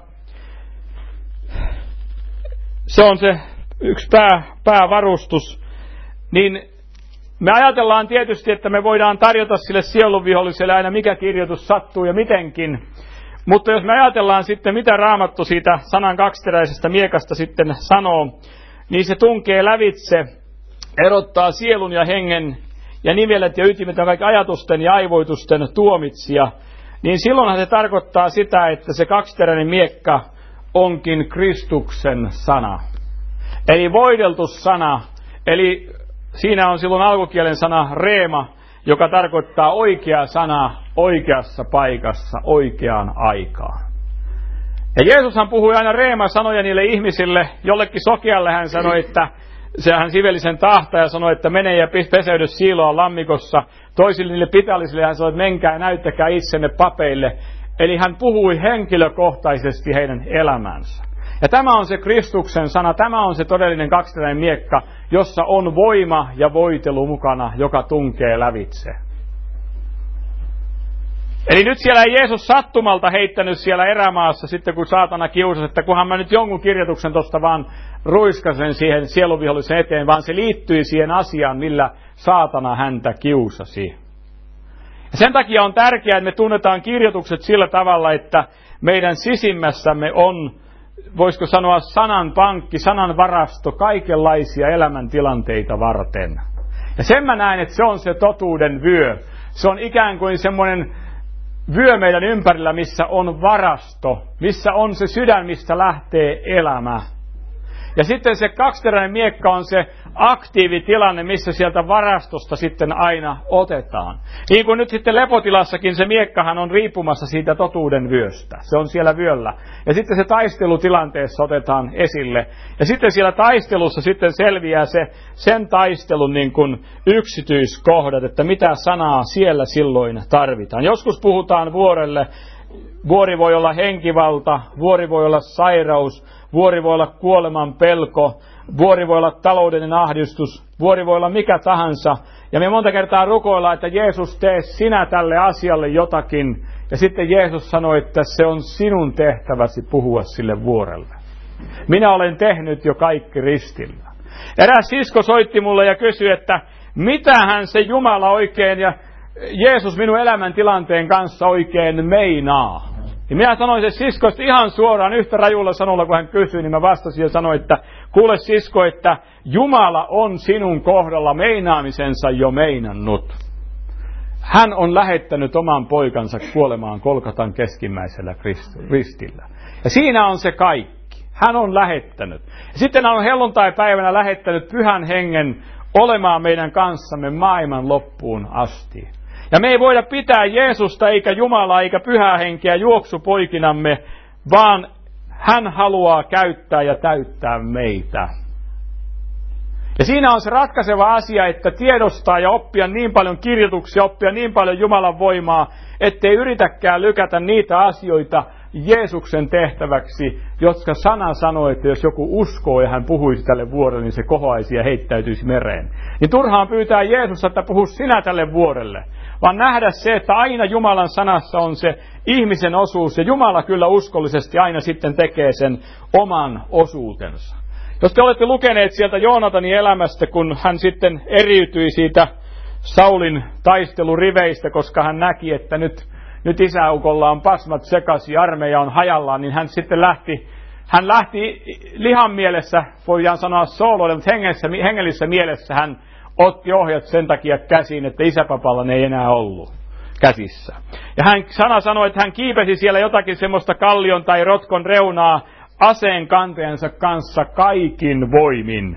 Se on se yksi pää, päävarustus. Niin me ajatellaan tietysti, että me voidaan tarjota sille sielunviholliselle aina mikä kirjoitus sattuu ja mitenkin. Mutta jos me ajatellaan sitten, mitä Raamattu siitä sanan kaksiteräisestä miekasta sitten sanoo, niin se tunkee lävitse, erottaa sielun ja hengen ja nivelet ja ytimet ja kaikki ajatusten ja aivoitusten tuomitsija. Niin silloinhan se tarkoittaa sitä, että se kaksiteräinen miekka onkin Kristuksen sana. Eli voideltu sana, eli siinä on silloin alkukielen sana reema, joka tarkoittaa oikea sana oikeassa paikassa oikeaan aikaan. Ja Jeesushan puhui aina reema-sanoja niille ihmisille. Jollekin sokealle hän sanoi, että hän siveli sen tahta ja sanoi, että mene ja peseydy siiloa lammikossa. Toisille niille pitallisille hän sanoi, että menkää ja näyttäkää itsenne papeille. Eli hän puhui henkilökohtaisesti heidän elämänsä. Ja tämä on se Kristuksen sana, tämä on se todellinen kaksiteräinen miekka, jossa on voima ja voitelu mukana, joka tunkee lävitse. Eli nyt siellä ei Jeesus sattumalta heittänyt siellä erämaassa sitten, kun saatana kiusasi, että kunhan mä nyt jonkun kirjoituksen tuosta vaan ruiskasen siihen sielunvihollisen eteen, vaan se liittyi siihen asiaan, millä saatana häntä kiusasi. Ja sen takia on tärkeää, että me tunnetaan kirjoitukset sillä tavalla, että meidän sisimmässämme on, voisiko sanoa, sanan pankki, sanan varasto, kaikenlaisia elämäntilanteita varten. Ja sen mä näen, että se on se totuuden vyö. Se on ikään kuin semmoinen vyö meidän ympärillä, missä on varasto, missä on se sydän, mistä lähtee elämä. Ja sitten se kaksiteräinen miekka on se aktiivitilanne, missä sieltä varastosta sitten aina otetaan. Niin kuin nyt sitten lepotilassakin se miekkahan on riippumassa siitä totuuden vyöstä. Se on siellä vyöllä. Ja sitten se taistelutilanteessa otetaan esille. Ja sitten siellä taistelussa sitten selviää se, sen taistelun niin kuin yksityiskohdat, että mitä sanaa siellä silloin tarvitaan. Joskus puhutaan vuorelle. Vuori voi olla henkivalta, vuori voi olla sairaus, vuori voi olla kuoleman pelko, vuori voi olla taloudellinen ahdistus, vuori voi olla mikä tahansa. Ja me monta kertaa rukoillaan, että Jeesus, tee sinä tälle asialle jotakin. Ja sitten Jeesus sanoi, että se on sinun tehtäväsi puhua sille vuorelle. Minä olen tehnyt jo kaikki ristillä. Eräs sisko soitti mulle ja kysyi, että mitähän se Jumala oikein ja Jeesus minun elämäntilanteen kanssa oikein meinaa. Ja minä sanoin se siskoista ihan suoraan yhtä rajulla sanolla, kun hän kysyi, niin mä vastasin ja sanoin, että kuule sisko, että Jumala on sinun kohdalla meinaamisensa jo meinannut. Hän on lähettänyt oman poikansa kuolemaan Golgatan keskimmäisellä ristillä. Ja siinä on se kaikki. Hän on lähettänyt. Ja sitten hän on helluntaipäivänä lähettänyt Pyhän Hengen olemaan meidän kanssamme maailman loppuun asti. Ja me ei voida pitää Jeesusta eikä Jumalaa eikä Pyhää Henkeä juoksupoikinamme, vaan hän haluaa käyttää ja täyttää meitä. Ja siinä on se ratkaiseva asia, että tiedostaa ja oppia niin paljon kirjoituksia, oppia niin paljon Jumalan voimaa, ettei yritäkään lykätä niitä asioita Jeesuksen tehtäväksi, jotka sana sanoi, että jos joku uskoo ja hän puhuisi tälle vuorelle, niin se kohoaisi ja heittäytyisi mereen. Niin turhaan pyytää Jeesusta, että puhu sinä tälle vuorelle, vaan nähdä se, että aina Jumalan sanassa on se ihmisen osuus, ja Jumala kyllä uskollisesti aina sitten tekee sen oman osuutensa. Jos te olette lukeneet sieltä Joonatanin elämästä, kun hän sitten eriytyi siitä Saulin taisteluriveistä, koska hän näki, että nyt, nyt isäukolla on pasmat sekaisin, armeija on hajallaan, niin hän sitten lähti, hän lähti lihan mielessä, voidaan sanoa sooloille, mutta hengessä, hengellisessä mielessä hän otti ohjat sen takia käsiin, että isäpapalla ne ei enää ollut käsissä. Ja hän sana sanoi, että hän kiipesi siellä jotakin semmoista kallion tai rotkon reunaa aseen kantajansa kanssa kaikin voimin.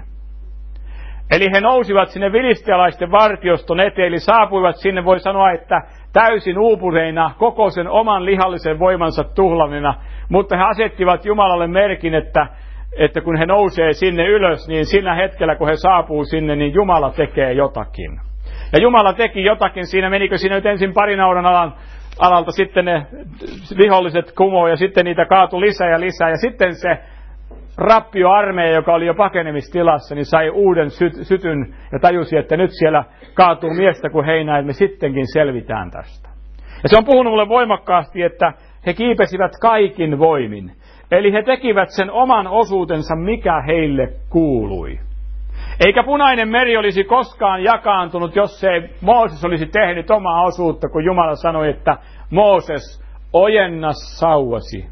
Eli he nousivat sinne filistealaisten vartioston eteen, eli saapuivat sinne, voi sanoa, että täysin uupuneina, koko sen oman lihallisen voimansa tuhlamina, mutta he asettivat Jumalalle merkin, että, että kun he nousee sinne ylös, niin sillä hetkellä, kun he saapuu sinne, niin Jumala tekee jotakin. Ja Jumala teki jotakin siinä, menikö siinä nyt ensin parin naudan alan alalta sitten ne viholliset kumoo ja sitten niitä kaatui lisää ja lisää. Ja sitten se rappioarmeija, joka oli jo pakenemistilassa, niin sai uuden sy- sytyn ja tajusi, että nyt siellä kaatuu miestä kuin heinää, että me sittenkin selvitään tästä. Ja se on puhunut mulle voimakkaasti, että he kiipesivät kaikin voimin. Eli he tekivät sen oman osuutensa, mikä heille kuului. Eikä Punainen meri olisi koskaan jakaantunut, jos ei Mooses olisi tehnyt omaa osuutta, kun Jumala sanoi, että Mooses, ojenna sauvasi.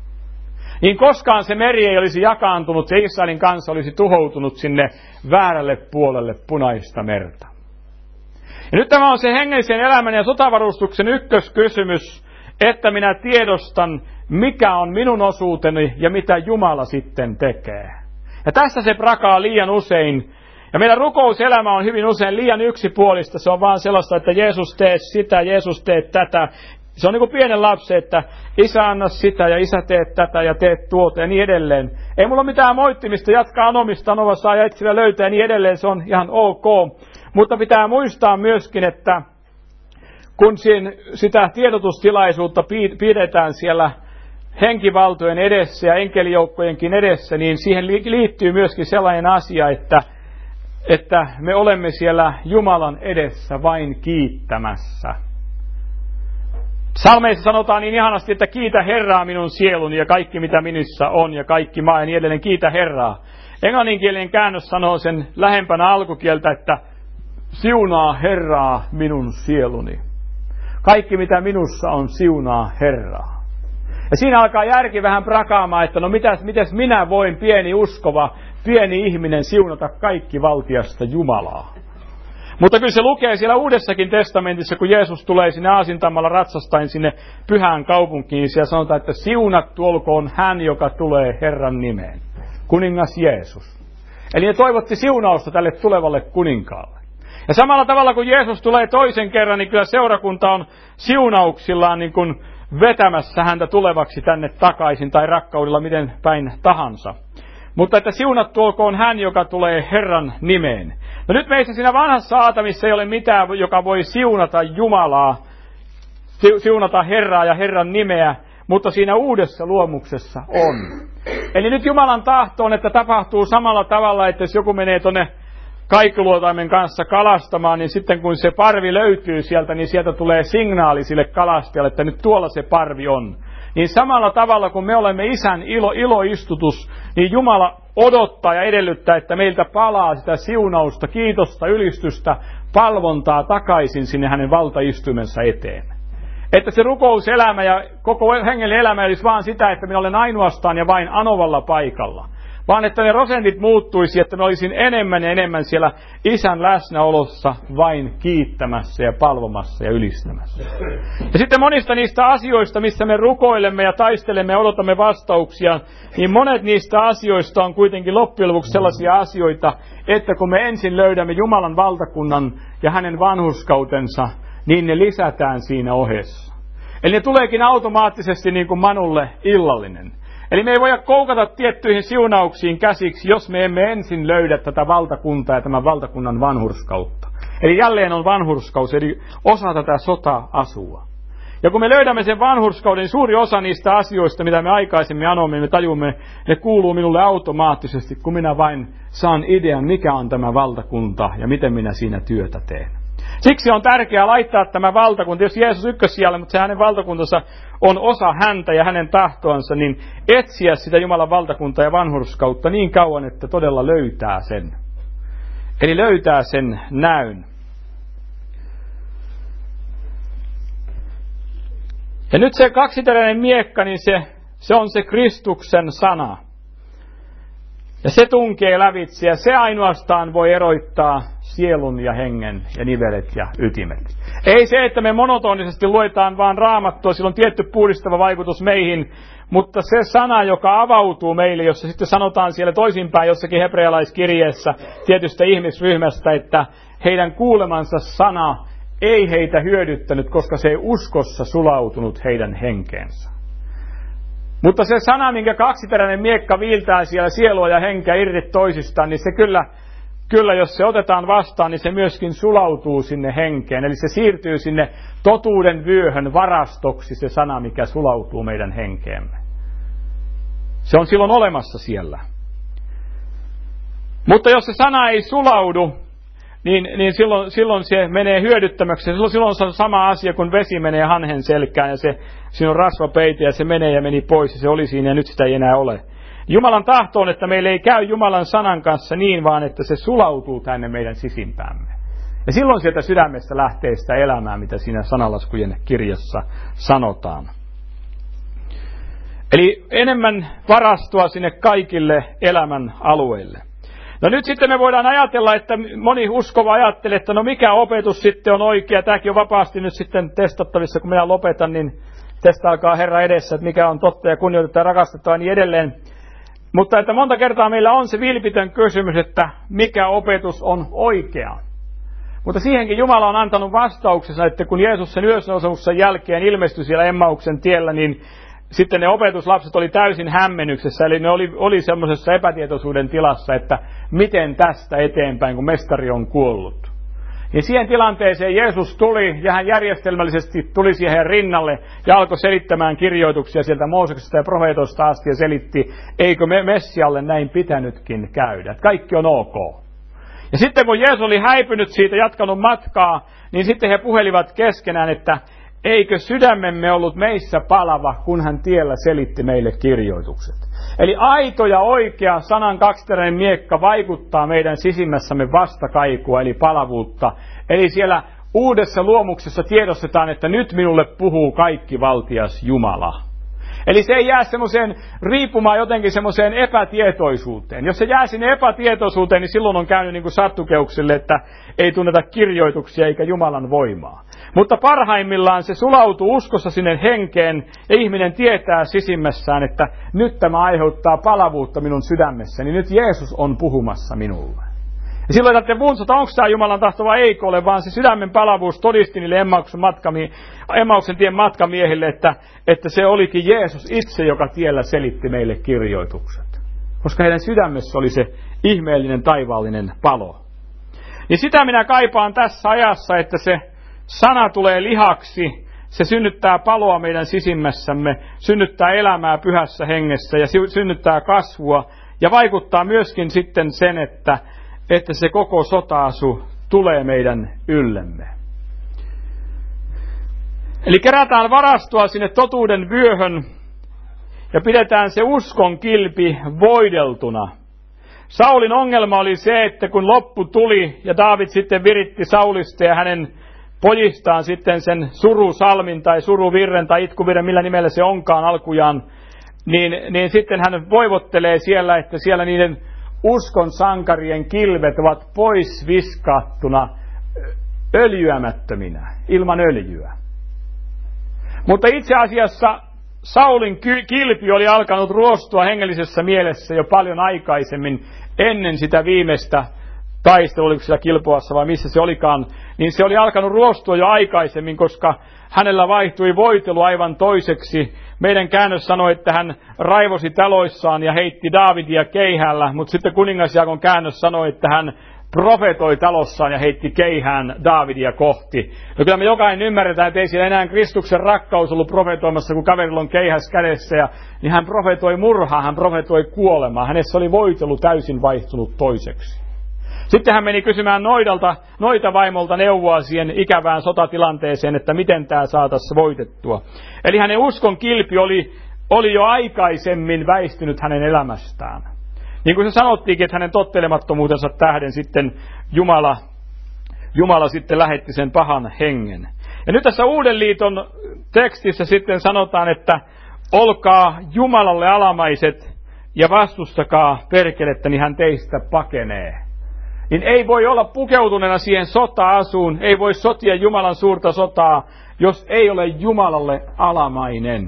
Niin koskaan se meri ei olisi jakaantunut, se Israelin kansa olisi tuhoutunut sinne väärälle puolelle Punaista merta. Ja nyt tämä on se hengellisen elämän ja sotavarustuksen ykköskysymys, että minä tiedostan, mikä on minun osuuteni ja mitä Jumala sitten tekee. Ja tässä se prakaa liian usein. Ja meidän rukouselämä on hyvin usein liian yksipuolista. Se on vaan sellaista, että Jeesus tee sitä, Jeesus tee tätä. Se on niin kuin pienen lapsen, että isä anna sitä ja isä tee tätä ja teet tuota ja niin edelleen. Ei mulla ole mitään moittimista, jatkaa anomista, anova saa ja etsivä löytää ja niin edelleen. Se on ihan ok. Mutta pitää muistaa myöskin, että kun siinä sitä tiedotustilaisuutta pidetään siellä henkivaltojen edessä ja enkelijoukkojenkin edessä, niin siihen liittyy myöskin sellainen asia, että, että me olemme siellä Jumalan edessä vain kiittämässä. Psalmeissa sanotaan niin ihanasti, että kiitä Herraa minun sieluni ja kaikki mitä minussa on ja kaikki maa ja niin edelleen, kiitä Herraa. Englanninkielinen käännös sanoo sen lähempänä alkukieltä, että siunaa Herraa minun sieluni. Kaikki mitä minussa on, siunaa Herraa. Ja siinä alkaa järki vähän prakaamaan, että no mitäs, mitäs minä voin, pieni uskova, pieni ihminen, siunata kaikki valtiasta Jumalaa. Mutta kyllä se lukee siellä Uudessakin testamentissa, kun Jeesus tulee sinne aasintammalla ratsastain sinne pyhään kaupunkiin. Siellä sanotaan, että siunattu olkoon hän, joka tulee Herran nimeen. Kuningas Jeesus. Eli ne toivotti siunausta tälle tulevalle kuninkaalle. Ja samalla tavalla kun Jeesus tulee toisen kerran, niin kyllä seurakunta on siunauksillaan niin kuin vetämässä häntä tulevaksi tänne takaisin tai rakkaudella miten päin tahansa. Mutta että siunattu olkoon hän, joka tulee Herran nimeen. No nyt meissä siinä vanhassa Aatamissa ei ole mitään, joka voi siunata Jumalaa, siunata Herraa ja Herran nimeä, mutta siinä uudessa luomuksessa on. Eli nyt Jumalan tahto on, että tapahtuu samalla tavalla, että jos joku menee tuonne kaikuluotaimen kanssa kalastamaan, niin sitten kun se parvi löytyy sieltä, niin sieltä tulee signaali sille kalastajalle, että nyt tuolla se parvi on. Niin samalla tavalla kun me olemme Isän ilo, iloistutus, niin Jumala odottaa ja edellyttää, että meiltä palaa sitä siunausta, kiitosta, ylistystä, palvontaa takaisin sinne hänen valtaistuimensa eteen. Että se rukouselämä ja koko hengellinen elämä olisi vaan sitä, että minä olen ainoastaan ja vain anovalla paikalla. vaan että ne prosentit muuttuisi, että me olisin enemmän ja enemmän siellä Isän läsnäolossa vain kiittämässä ja palvomassa ja ylistämässä. Ja sitten monista niistä asioista, missä me rukoilemme ja taistelemme ja odotamme vastauksia, niin monet niistä asioista on kuitenkin loppujen lopuksi sellaisia asioita, että kun me ensin löydämme Jumalan valtakunnan ja hänen vanhurskautensa, niin ne lisätään siinä ohessa. Eli ne tuleekin automaattisesti niin kuin Manulle illallinen. Eli me ei voida koukata tiettyihin siunauksiin käsiksi, jos me emme ensin löydä tätä valtakuntaa ja tämän valtakunnan vanhurskautta. Eli jälleen on vanhurskaus, eli osa tätä sota-asua. Ja kun me löydämme sen vanhurskauden, niin suuri osa niistä asioista, mitä me aikaisemmin anomme, me tajumme, ne kuuluu minulle automaattisesti, kun minä vain saan idean, mikä on tämä valtakunta ja miten minä siinä työtä teen. Siksi on tärkeää laittaa tämä valtakunta, jos Jeesus ykkössijalle, mutta se hänen valtakuntansa on osa häntä ja hänen tahtoansa, niin etsiä sitä Jumalan valtakuntaa ja vanhurskautta niin kauan, että todella löytää sen. Eli löytää sen näyn. Ja nyt se kaksiteräinen miekka, niin se, se on se Kristuksen sana. Ja se tunkee lävitse ja se ainoastaan voi eroittaa sielun ja hengen ja nivelet ja ytimet. Ei se, että me monotonisesti luetaan vaan Raamattua, sillä on tietty puhdistava vaikutus meihin, mutta se sana, joka avautuu meille, jossa sitten sanotaan siellä toisinpäin jossakin hebrealaiskirjeessä tietystä ihmisryhmästä, että heidän kuulemansa sana ei heitä hyödyttänyt, koska se ei uskossa sulautunut heidän henkeensä. Mutta se sana, minkä kaksiteräinen miekka viiltää siellä sielua ja henkeä irti toisistaan, niin se kyllä, kyllä, jos se otetaan vastaan, niin se myöskin sulautuu sinne henkeen. Eli se siirtyy sinne totuuden vyöhön varastoksi, se sana, mikä sulautuu meidän henkeemme. Se on silloin olemassa siellä. Mutta jos se sana ei sulaudu, niin, niin silloin, silloin se menee hyödyttämäksi. Silloin, silloin se on sama asia, kun vesi menee hanhen selkään ja se, siinä on rasvapeite ja se menee ja meni pois ja se oli siinä ja nyt sitä ei enää ole. Jumalan tahto on, että meille ei käy Jumalan sanan kanssa niin, vaan että se sulautuu tänne meidän sisimpäämme. Ja silloin sieltä sydämestä lähtee sitä elämää, mitä siinä sanalaskujen kirjassa sanotaan. Eli enemmän varastoa sinne kaikille elämän alueille. No nyt sitten me voidaan ajatella, että moni uskova ajattelee, että no mikä opetus sitten on oikea. Tämäkin on vapaasti nyt sitten testattavissa, kun minä lopetan, niin testaakaa Herra edessä, että mikä on totta ja kunnioitetaan ja rakastetaan ja niin edelleen. Mutta että monta kertaa meillä on se vilpitön kysymys, että mikä opetus on oikea. Mutta siihenkin Jumala on antanut vastauksensa, että kun Jeesus sen ylösnousemuksen jälkeen ilmestyi siellä Emmauksen tiellä, niin sitten ne opetuslapset oli täysin hämmennyksessä, eli ne oli, oli semmoisessa epätietoisuuden tilassa, että miten tästä eteenpäin, kun mestari on kuollut. Ja siihen tilanteeseen Jeesus tuli, ja hän järjestelmällisesti tuli siihen rinnalle, ja alkoi selittämään kirjoituksia sieltä Mooseksesta ja profeetosta asti, ja selitti, eikö me Messialle näin pitänytkin käydä, että kaikki on ok. Ja sitten kun Jeesus oli häipynyt siitä, jatkanut matkaa, niin sitten he puhelivat keskenään, että eikö sydämemme ollut meissä palava, kun hän tiellä selitti meille kirjoitukset. Eli aito ja oikea sanan kaksiteräinen miekka vaikuttaa meidän sisimmässämme vastakaikua, eli palavuutta. Eli siellä uudessa luomuksessa tiedostetaan, että nyt minulle puhuu kaikki valtias Jumala. Eli se ei jää semmoiseen riippumaan jotenkin semmoiseen epätietoisuuteen. Jos se jää sinne epätietoisuuteen, niin silloin on käynyt niin kuin sattukeuksille, että ei tunneta kirjoituksia eikä Jumalan voimaa. Mutta parhaimmillaan se sulautuu uskossa sinne henkeen ja ihminen tietää sisimmässään, että nyt tämä aiheuttaa palavuutta minun sydämessäni. Nyt Jeesus on puhumassa minulle. Ja silloin täytyy puhuta, onko tämä Jumalan tahto vai eikö ole, vaan se sydämen palavuus todisti niille Emmauksen, matkami, Emmauksen tien matkamiehille, että, että se olikin Jeesus itse, joka tiellä selitti meille kirjoitukset. Koska heidän sydämessä oli se ihmeellinen taivaallinen palo. Niin sitä minä kaipaan tässä ajassa, että se sana tulee lihaksi, se synnyttää paloa meidän sisimmässämme, synnyttää elämää pyhässä hengessä ja synnyttää kasvua ja vaikuttaa myöskin sitten sen, että, että se koko sota-asu tulee meidän yllemme. Eli kerätään varastoa sinne totuuden vyöhön ja pidetään se uskon kilpi voideltuna. Saulin ongelma oli se, että kun loppu tuli ja Daavid sitten viritti Saulista ja hänen pojistaan sitten sen surusalmin tai suruvirren tai itkuvirren, millä nimellä se onkaan alkujaan, niin, niin sitten hän voivottelee siellä, että siellä niiden uskon sankarien kilvet ovat pois viskattuna öljyämättöminä, ilman öljyä. Mutta itse asiassa Saulin kilpi oli alkanut ruostua hengellisessä mielessä jo paljon aikaisemmin, ennen sitä viimeistä taistelua, oliko siellä Kilpoassa vai missä se olikaan, niin se oli alkanut ruostua jo aikaisemmin, koska hänellä vaihtui voitelu aivan toiseksi. Meidän käännös sanoi, että hän raivosi taloissaan ja heitti Daavidia keihällä, mutta sitten kuningasjaakon käännös sanoi, että hän profetoi talossaan ja heitti keihään Daavidia kohti. No kyllä me jokainen ymmärretään, että ei siellä enää Kristuksen rakkaus ollut profetoimassa, kun kaverilla on keihäs kädessä, ja, niin hän profetoi murhaa, hän profetoi kuolemaa. Hänessä oli voitelu täysin vaihtunut toiseksi. Sitten hän meni kysymään noidalta, noita vaimolta neuvoa siihen ikävään sotatilanteeseen, että miten tämä saataisiin voitettua. Eli hänen uskon kilpi oli, oli jo aikaisemmin väistynyt hänen elämästään. Niin kuin se sanottiinkin, että hänen tottelemattomuutensa tähden sitten Jumala, Jumala sitten lähetti sen pahan hengen. Ja nyt tässä Uuden liiton tekstissä sitten sanotaan, että olkaa Jumalalle alamaiset ja vastustakaa perkelettä, niin hän teistä pakenee. Niin ei voi olla pukeutuneena siihen sota-asuun, ei voi sotia Jumalan suurta sotaa, jos ei ole Jumalalle alamainen.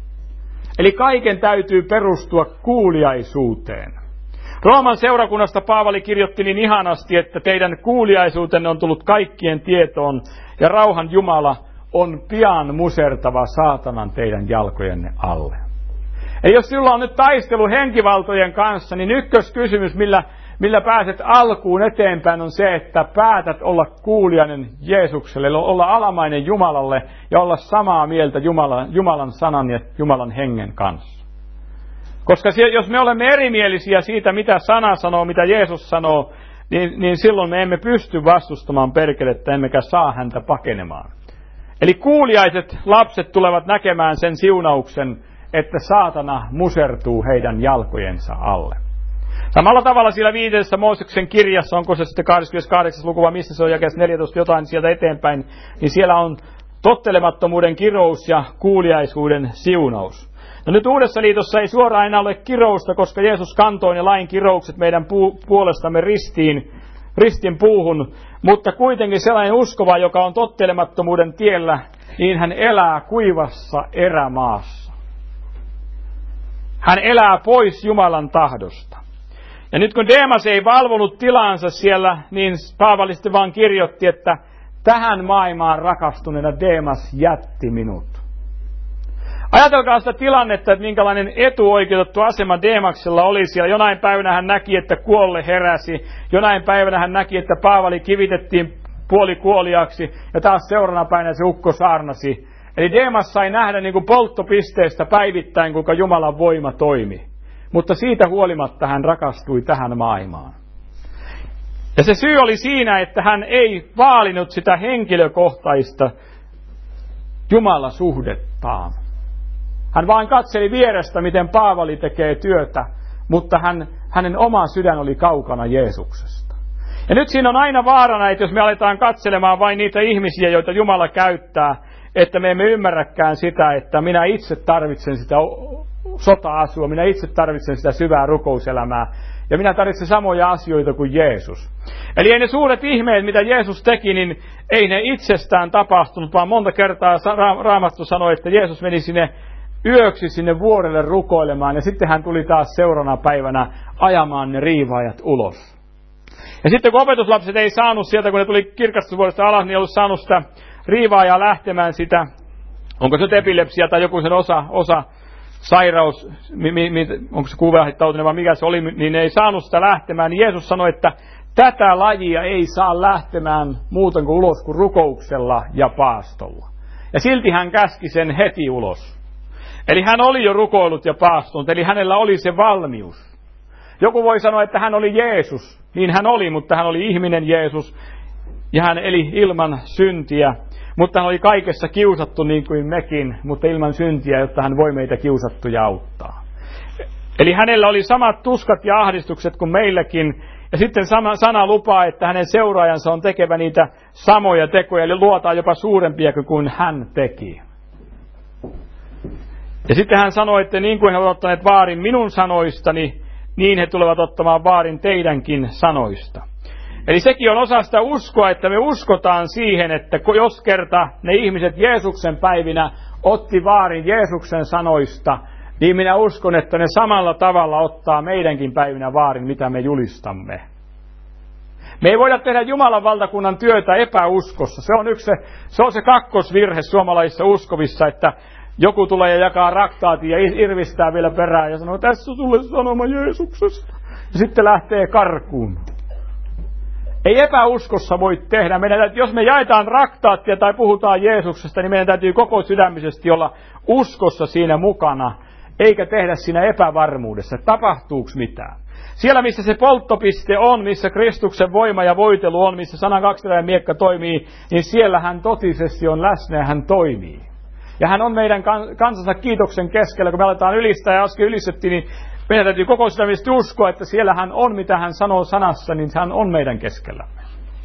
Eli kaiken täytyy perustua kuuliaisuuteen. Rooman seurakunnasta Paavali kirjoitti niin ihanasti, että teidän kuuliaisuutenne on tullut kaikkien tietoon, ja rauhan Jumala on pian musertava saatanan teidän jalkojenne alle. Eli jos sinulla on nyt taistelu henkivaltojen kanssa, niin ykköskysymys, millä, millä pääset alkuun eteenpäin, on se, että päätät olla kuulijainen Jeesukselle, olla alamainen Jumalalle ja olla samaa mieltä Jumalan, Jumalan sanan ja Jumalan hengen kanssa. Koska jos me olemme erimielisiä siitä, mitä sana sanoo, mitä Jeesus sanoo, niin, niin silloin me emme pysty vastustamaan perkelettä, emmekä saa häntä pakenemaan. Eli kuuliaiset lapset tulevat näkemään sen siunauksen, että saatana musertuu heidän jalkojensa alle. Samalla tavalla siellä viidessä Mooseksen kirjassa, onko se sitten kahdeskymmeneskahdeksas luku vai missä se on jakeessa neljätoista jotain sieltä eteenpäin, niin siellä on tottelemattomuuden kirous ja kuuliaisuuden siunaus. No nyt Uudessa liitossa ei suoraan enää ole kirousta, koska Jeesus kantoi ne lain kiroukset meidän pu- puolestamme ristiin, ristin puuhun, mutta kuitenkin sellainen uskova, joka on tottelemattomuuden tiellä, niin hän elää kuivassa erämaassa. Hän elää pois Jumalan tahdosta. Ja nyt kun Deemas ei valvonut tilansa siellä, niin Paavali sitten vaan kirjoitti, että tähän maailmaan rakastuneena Deemas jätti minut. Ajatelkaa sitä tilannetta, että minkälainen etuoikeutettu asema Deemaksella oli siellä. Jonain päivänä hän näki, että kuolle heräsi. Jonain päivänä hän näki, että Paavali kivitettiin puolikuoliaksi. Ja taas seuraavana päivänä se ukko saarnasi. Eli Deemas sai nähdä niin kuin polttopisteestä päivittäin, kuinka Jumalan voima toimi. Mutta siitä huolimatta hän rakastui tähän maailmaan. Ja se syy oli siinä, että hän ei vaalinut sitä henkilökohtaista Jumalasuhdettaan. Hän vain katseli vierestä, miten Paavali tekee työtä, mutta hän, hänen oma sydän oli kaukana Jeesuksesta. Ja nyt siinä on aina vaarana, että jos me aletaan katselemaan vain niitä ihmisiä, joita Jumala käyttää, että me emme ymmärräkään sitä, että minä itse tarvitsen sitä sota-asua, minä itse tarvitsen sitä syvää rukouselämää, ja minä tarvitsen samoja asioita kuin Jeesus. Eli ei ne suuret ihmeet, mitä Jeesus teki, niin ei ne itsestään tapahtunut, vaan monta kertaa Raamattu sanoi, että Jeesus meni sinne yöksi sinne vuorelle rukoilemaan, ja sitten hän tuli taas seuraavana päivänä ajamaan ne riivaajat ulos. Ja sitten kun opetuslapset ei saanut sieltä, kun ne tuli kirkastusvuodesta alas, niin ei ollut saanut sitä riivaajaa lähtemään sitä, onko se epilepsia tai joku sen osa, osa sairaus, mi, mi, onko se kuumeahitautinen vai mikä se oli, niin ei saanut sitä lähtemään. Niin Jeesus sanoi, että tätä lajia ei saa lähtemään muuten kuin ulos kuin rukouksella ja paastolla. Ja silti hän käski sen heti ulos. Eli hän oli jo rukoillut ja paastunut, eli hänellä oli se valmius. Joku voi sanoa, että hän oli Jeesus. Niin hän oli, mutta hän oli ihminen Jeesus. Ja hän eli ilman syntiä. Mutta hän oli kaikessa kiusattu niin kuin mekin, mutta ilman syntiä, jotta hän voi meitä kiusattuja auttaa. Eli hänellä oli samat tuskat ja ahdistukset kuin meilläkin. Ja sitten sama sana lupaa, että hänen seuraajansa on tekevä niitä samoja tekoja, eli luotaan jopa suurempia kuin hän teki. Ja sitten hän sanoi, että niin kuin he ovat ottaneet vaarin minun sanoistani, niin he tulevat ottamaan vaarin teidänkin sanoista. Eli sekin on osa sitä uskoa, että me uskotaan siihen, että jos kerta ne ihmiset Jeesuksen päivinä otti vaarin Jeesuksen sanoista, niin minä uskon, että ne samalla tavalla ottaa meidänkin päivinä vaarin, mitä me julistamme. Me ei voida tehdä Jumalan valtakunnan työtä epäuskossa. Se on yksi se, se, on se kakkosvirhe suomalaisissa uskovissa, että joku tulee ja jakaa raktaatin ja irvistää vielä perään ja sanoo, tässä tulee sanoma Jeesuksesta. Ja sitten lähtee karkuun. Ei epäuskossa voi tehdä. Meidän, jos me jaetaan raktaattia tai puhutaan Jeesuksesta, niin meidän täytyy koko sydämisesti olla uskossa siinä mukana, eikä tehdä siinä epävarmuudessa. Tapahtuuko mitään? Siellä, missä se polttopiste on, missä Kristuksen voima ja voitelu on, missä sanan kaksiteräinen miekka toimii, niin siellä hän totisesti on läsnä ja hän toimii. Ja hän on meidän kansansa kiitoksen keskellä. Kun me aletaan ylistää ja äsken ylistettiin, niin meidän täytyy koko sydämesti uskoa, että siellä hän on, mitä hän sanoo sanassa, niin hän on meidän keskellämme.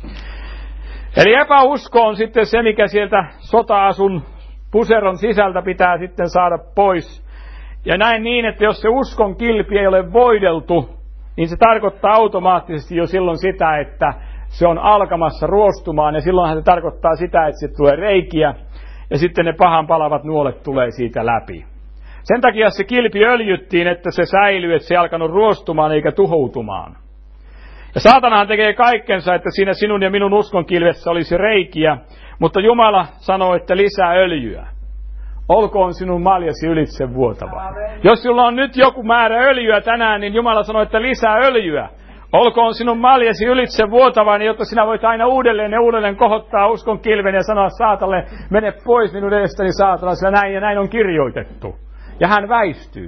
Eli epäusko on sitten se, mikä sieltä sota-asun puseron sisältä pitää sitten saada pois. Ja näin niin, että jos se uskon kilpi ei ole voideltu, niin se tarkoittaa automaattisesti jo silloin sitä, että se on alkamassa ruostumaan. Ja silloinhan se tarkoittaa sitä, että se tulee reikiä ja sitten ne pahan palavat nuolet tulee siitä läpi. Sen takia se kilpi öljyttiin, että se säilyy, että se ei alkanut ruostumaan eikä tuhoutumaan. Ja saatanahan tekee kaikkensa, että siinä sinun ja minun uskonkilvessä olisi reikiä, mutta Jumala sanoo, että lisää öljyä. Olkoon sinun maljasi ylitse vuotava. Jos sulla on nyt joku määrä öljyä tänään, niin Jumala sanoo, että lisää öljyä. Olkoon sinun maljasi ylitse vuotava, niin jotta sinä voit aina uudelleen ja uudelleen kohottaa uskon kilven ja sanoa saatalle, mene pois minun edestäni saatana, sillä näin ja näin on kirjoitettu. Ja hän väistyy.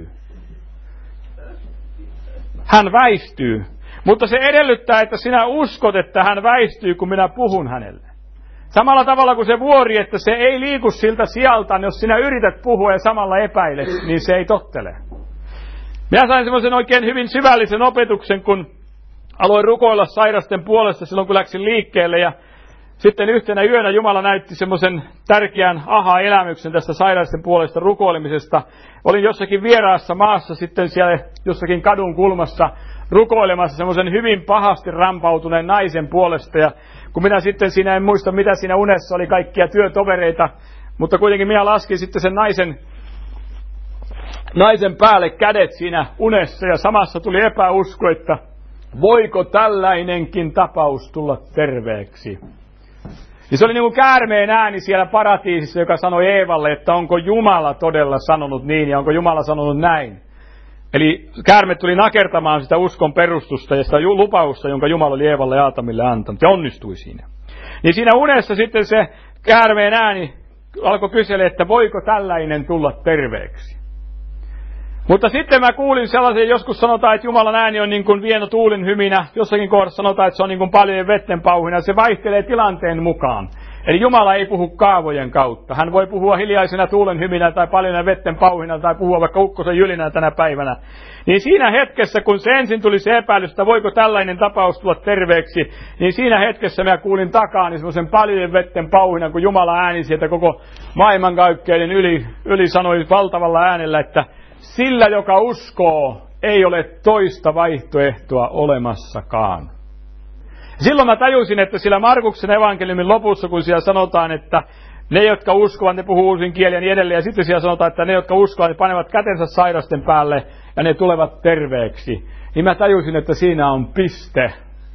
Hän väistyy. Mutta se edellyttää, että sinä uskot, että hän väistyy, kun minä puhun hänelle. Samalla tavalla kuin se vuori, että se ei liiku siltä sijaltaan, jos sinä yrität puhua ja samalla epäilet, niin se ei tottele. Minä sain semmoisen oikein hyvin syvällisen opetuksen, kun aloin rukoilla sairasten puolesta silloin, kun läksin liikkeelle. Ja sitten yhtenä yönä Jumala näytti semmoisen tärkeän aha-elämyksen tästä sairasten puolesta rukoilemisesta. Olin jossakin vieraassa maassa sitten siellä jossakin kadun kulmassa rukoilemassa semmoisen hyvin pahasti rampautuneen naisen puolesta. Ja kun minä sitten siinä, en muista mitä siinä unessa oli, kaikkia työtovereita, mutta kuitenkin minä laskin sitten sen naisen, naisen päälle kädet siinä unessa ja samassa tuli epäusko, että voiko tällainenkin tapaus tulla terveeksi. Ja se oli niin kuin käärmeen ääni siellä paratiisissa, joka sanoi Eevalle, että onko Jumala todella sanonut niin ja onko Jumala sanonut näin. Eli käärme tuli nakertamaan sitä uskon perustusta ja sitä lupausta, jonka Jumala oli Eevalle ja Aatamille antanut, ja onnistui siinä. Niin siinä unessa sitten se käärmeen ääni alkoi kysellä, että voiko tällainen tulla terveeksi. Mutta sitten mä kuulin sellaisen, joskus sanotaan, että Jumalan ääni on niin kuin vieno tuulin hyminä, jossakin kohdassa sanotaan, että se on niin kuin paljon vetten pauhina, se vaihtelee tilanteen mukaan. Eli Jumala ei puhu kaavojen kautta. Hän voi puhua hiljaisena tuulen hyminä tai paljon vetten pauhina tai puhua vaikka ukkosen jylinä tänä päivänä. Niin siinä hetkessä, kun se ensin tuli se epäilys, että voiko tällainen tapaus tulla terveeksi, niin siinä hetkessä mä kuulin takaani semmoisen paljon vetten pauhina, kun Jumala ääni sieltä koko maailmankaikkeuden yli, yli sanoi valtavalla äänellä, että sillä, joka uskoo, ei ole toista vaihtoehtoa olemassakaan. Silloin mä tajusin, että sillä Markuksen evankeliumin lopussa, kun siellä sanotaan, että ne, jotka uskovat, ne puhuu uusin kieli ja niin edelleen. Ja sitten siellä sanotaan, että ne, jotka uskovat, ne panevat kätensä sairasten päälle ja ne tulevat terveeksi. Niin mä tajusin, että siinä on piste.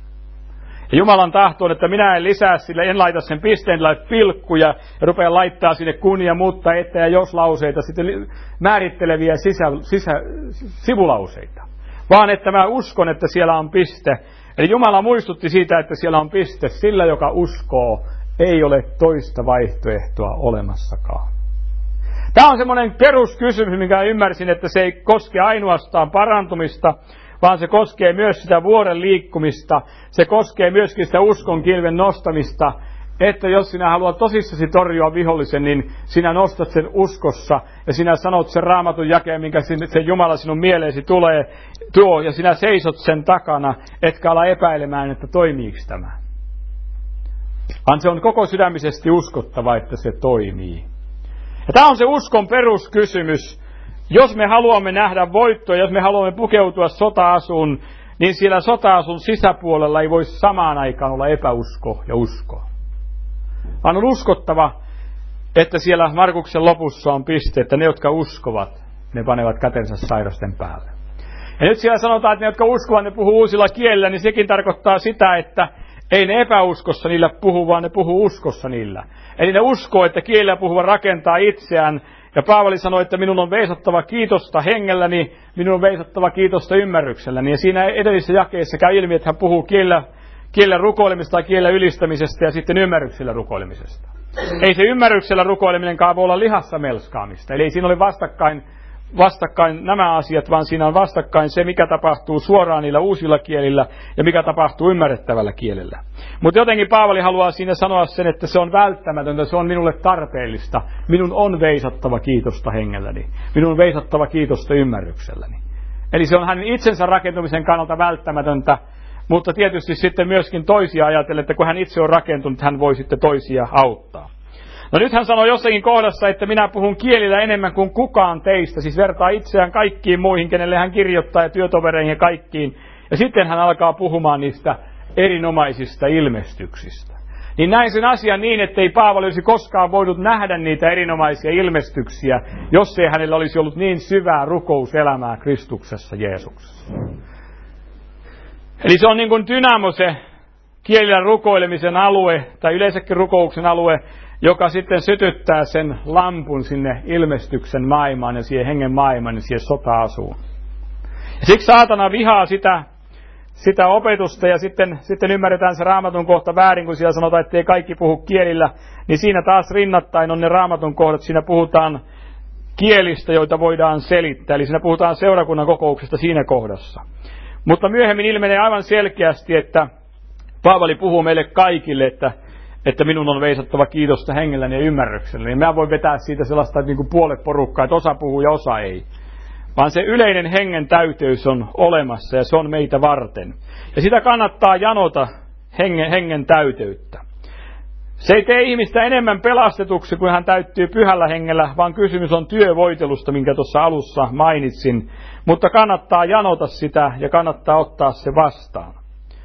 Ja Jumalan tahto on, että minä en lisää sille, en laita sen pisteen, laita pilkkuja ja rupean laittaa sinne kun ja mutta, että ja jos lauseita, sitten määritteleviä sisä, sisä, sivulauseita. Vaan että mä uskon, että siellä on piste. Eli Jumala muistutti siitä, että siellä on piste. Sillä, joka uskoo, ei ole toista vaihtoehtoa olemassakaan. Tämä on semmoinen peruskysymys, minkä ymmärsin, että se ei koske ainoastaan parantumista, vaan se koskee myös sitä vuoren liikkumista. Se koskee myöskin sitä uskon kilven nostamista, että jos sinä haluat tosissasi torjua vihollisen, niin sinä nostat sen uskossa ja sinä sanot sen raamatun jakeen, minkä se Jumala sinun mieleesi tulee, tuo, ja sinä seisot sen takana, etkä ala epäilemään, että toimiiko tämä. Vaan se on koko sydämisesti uskottava, että se toimii. Ja tämä on se uskon peruskysymys. jos me haluamme nähdä voittoa, jos me haluamme pukeutua sota-asuun, niin siellä sota-asun sisäpuolella ei voi samaan aikaan olla epäusko ja usko. Vaan on uskottava, että siellä Markuksen lopussa on piste, että ne, jotka uskovat, ne panevat kätensä sairasten päälle. Ja nyt siellä sanotaan, että ne, jotka uskovat, ne puhuu uusilla kielillä, niin sekin tarkoittaa sitä, että ei ne epäuskossa niillä puhu, vaan ne puhuu uskossa niillä. Eli ne uskoo, että kielillä puhuva rakentaa itseään. Ja Paavali sanoi, että minun on veisattava kiitosta hengelläni, minun on veisattava kiitosta ymmärrykselläni. Ja siinä edellisessä jakeessa käy ilmi, että hän puhuu kielellä, kielellä rukoilemisesta tai kielellä ylistämisestä ja sitten ymmärryksellä rukoilemisesta. Ei se ymmärryksellä rukoileminenkaan voi olla lihassa melskaamista. Eli ei siinä ole vastakkain, vastakkain nämä asiat, vaan siinä on vastakkain se, mikä tapahtuu suoraan niillä uusilla kielillä ja mikä tapahtuu ymmärrettävällä kielellä. Mutta jotenkin Paavali haluaa siinä sanoa sen, että se on välttämätöntä, se on minulle tarpeellista. Minun on veisattava kiitosta hengelläni. Minun on veisattava kiitosta ymmärrykselläni. Eli se on hänen itsensä rakentumisen kannalta välttämätöntä, mutta tietysti sitten myöskin toisia ajatellen, että kun hän itse on rakentunut, hän voi sitten toisia auttaa. No nyt hän sanoi jossakin kohdassa, että minä puhun kielillä enemmän kuin kukaan teistä, siis vertaa itseään kaikkiin muihin, kenelle hän kirjoittaa ja työtovereihin ja kaikkiin. Ja sitten hän alkaa puhumaan niistä erinomaisista ilmestyksistä. Niin näin sen asian niin, ettei Paavali olisi koskaan voinut nähdä niitä erinomaisia ilmestyksiä, jos ei hänellä olisi ollut niin syvää rukouselämää Kristuksessa Jeesuksessa. Eli se on niin kuin dynamo se kielillä rukoilemisen alue, tai yleensäkin rukouksen alue, joka sitten sytyttää sen lampun sinne ilmestyksen maailmaan ja siihen hengen maailmaan ja siihen sota-asuun. Ja siksi saatana vihaa sitä, sitä opetusta ja sitten, sitten ymmärretään se Raamatun kohta väärin, kun siellä sanotaan, että ei kaikki puhu kielillä, niin siinä taas rinnattain on ne Raamatun kohdat, siinä puhutaan kielistä, joita voidaan selittää, eli siinä puhutaan seurakunnan kokouksesta siinä kohdassa. Mutta myöhemmin ilmenee aivan selkeästi, että Paavali puhuu meille kaikille, että että minun on veisattava kiitosta hengelläni ja ymmärrykselläni. Niin mä voin vetää siitä sellaista niin kuin puolet porukkaa, että osa puhuu ja osa ei. Vaan se yleinen hengen täyteys on olemassa ja se on meitä varten. Ja sitä kannattaa janota hengen, hengen täyteyttä. Se ei tee ihmistä enemmän pelastetuksi, kun hän täyttyy pyhällä hengellä, vaan kysymys on työvoitelusta, minkä tuossa alussa mainitsin. Mutta kannattaa janota sitä ja kannattaa ottaa se vastaan.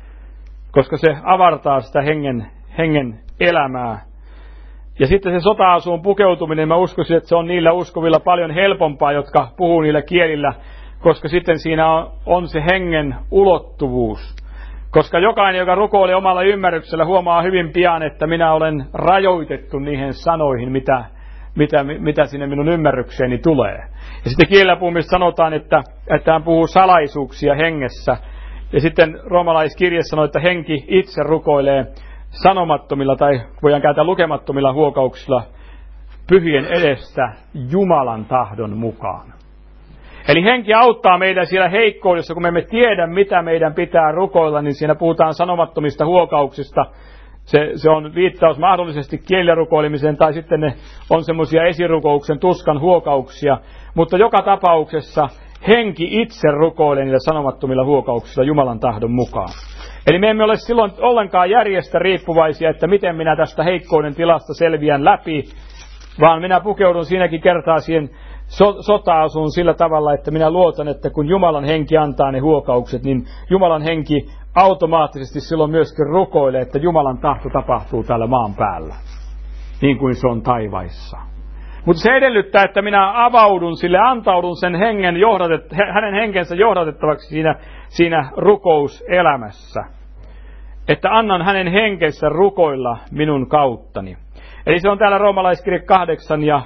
Koska se avartaa sitä hengen, hengen elämää. Ja sitten se sota-asuun pukeutuminen, mä uskoisin, että se on niillä uskovilla paljon helpompaa, jotka puhuu niillä kielillä, koska sitten siinä on, on se hengen ulottuvuus. Koska jokainen, joka rukoilee omalla ymmärryksellä, huomaa hyvin pian, että minä olen rajoitettu niihin sanoihin, mitä, mitä, mitä sinne minun ymmärrykseeni tulee. Ja sitten kielellä puhumista sanotaan, että, että hän puhuu salaisuuksia hengessä. Ja sitten roomalaiskirje sanoo, että henki itse rukoilee sanomattomilla tai voidaan käyttää lukemattomilla huokauksilla pyhien edestä Jumalan tahdon mukaan. Eli henki auttaa meitä siellä heikkoudessa, kun me emme tiedä, mitä meidän pitää rukoilla, niin siinä puhutaan sanomattomista huokauksista. Se, se on viittaus mahdollisesti kielillä rukoilemiseen, tai sitten ne on semmoisia esirukouksen tuskan huokauksia. Mutta joka tapauksessa henki itse rukoilee niillä sanomattomilla huokauksilla Jumalan tahdon mukaan. Eli me emme ole silloin ollenkaan järjestä riippuvaisia, että miten minä tästä heikkouden tilasta selviän läpi, vaan minä pukeudun siinäkin kertaa siihen so- sota-asuun sillä tavalla, että minä luotan, että kun Jumalan henki antaa ne huokaukset, niin Jumalan henki automaattisesti silloin myöskin rukoilee, että Jumalan tahto tapahtuu täällä maan päällä, niin kuin se on taivaissa. Mutta se edellyttää, että minä avaudun sille, antaudun sen hengen johdatet, hänen henkensä johdatettavaksi siinä, siinä rukouselämässä. Että annan hänen henkensä rukoilla minun kauttani. Eli se on täällä roomalaiskirje kahdeksan ja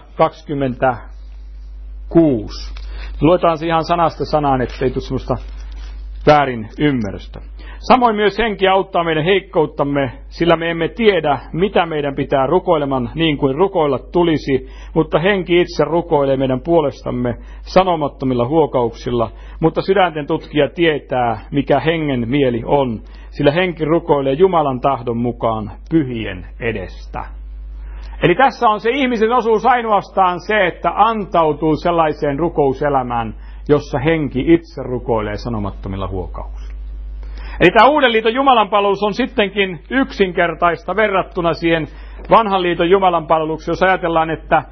kaksikymmentäkuusi. Luetaan se ihan sanasta sanaan, ettei tule sellaista väärin ymmärrystä. Samoin myös henki auttaa meidän heikkouttamme, sillä me emme tiedä, mitä meidän pitää rukoileman niin kuin rukoilla tulisi, mutta henki itse rukoilee meidän puolestamme sanomattomilla huokauksilla, mutta sydänten tutkija tietää, mikä hengen mieli on, sillä henki rukoilee Jumalan tahdon mukaan pyhien edestä. Eli tässä on se ihmisen osuus ainoastaan se, että antautuu sellaiseen rukouselämään, jossa henki itse rukoilee sanomattomilla huokauksilla. Eli tämä Uuden liiton jumalanpalvelus on sittenkin yksinkertaista verrattuna siihen vanhan liiton jumalanpalvelukseen, jos ajatellaan, että,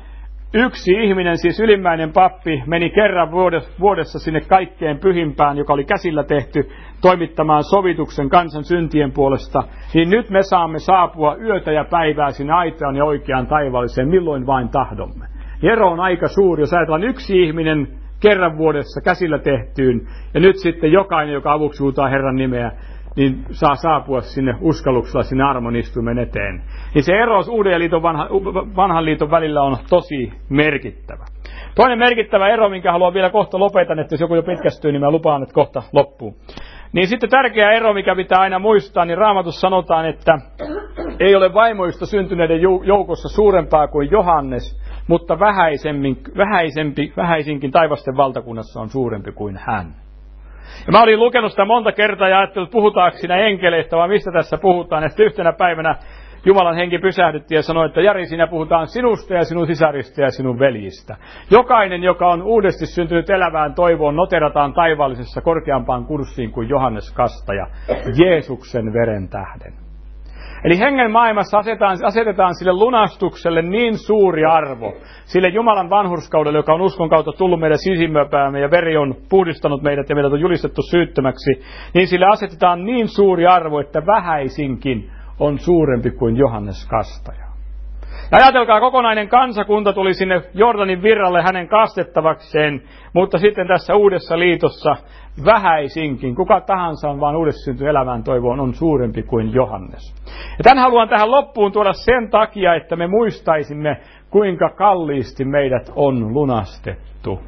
yksi ihminen, siis ylimmäinen pappi, meni kerran vuodessa sinne kaikkein pyhimpään, joka oli käsillä tehty, toimittamaan sovituksen kansan syntien puolesta, niin nyt me saamme saapua yötä ja päivää sinne aitoon ja oikeaan taivaalliseen, milloin vain tahdomme. Ero on aika suuri, jos ajatellaan yksi ihminen kerran vuodessa käsillä tehtyyn, ja nyt sitten jokainen, joka avuksi huutaa Herran nimeä, niin saa saapua sinne uskalluksella sinne armonistuimen eteen. Niin se ero uuden ja liiton vanha, vanhan liiton välillä on tosi merkittävä. Toinen merkittävä ero, minkä haluan vielä kohta lopetan, että jos joku jo pitkästyy, niin mä lupaan, että kohta loppuu. Niin sitten tärkeä ero, mikä pitää aina muistaa, niin Raamatussa sanotaan, että ei ole vaimoista syntyneiden joukossa suurempaa kuin Johannes, mutta vähäisempi, vähäisinkin taivasten valtakunnassa on suurempi kuin hän. Ja mä olin lukenut sitä monta kertaa ja ajattelin, että puhutaanko siinä enkeleistä vai mistä tässä puhutaan. Ja sitten yhtenä päivänä Jumalan henki pysähdytti ja sanoi, että Jari, siinä puhutaan sinusta ja sinun sisarista ja sinun veljistä. Jokainen, joka on uudesti syntynyt elävään toivoon, noterataan taivaallisessa korkeampaan kurssiin kuin Johannes Kastaja, Jeesuksen veren tähden. Eli hengen maailmassa asetetaan, asetetaan sille lunastukselle niin suuri arvo, sille Jumalan vanhurskaudelle, joka on uskon kautta tullut meidän sisimmäpäämme ja veri on puhdistanut meidät ja meidät on julistettu syyttömäksi, niin sille asetetaan niin suuri arvo, että vähäisinkin on suurempi kuin Johannes Kastaja. Ja ajatelkaa, kokonainen kansakunta tuli sinne Jordanin virralle hänen kastettavakseen, mutta sitten tässä uudessa liitossa vähäisinkin, kuka tahansa on vaan uudessa syntynyt elämään toivoon, on suurempi kuin Johannes. Ja tämän haluan tähän loppuun tuoda sen takia, että me muistaisimme, kuinka kalliisti meidät on lunastettu.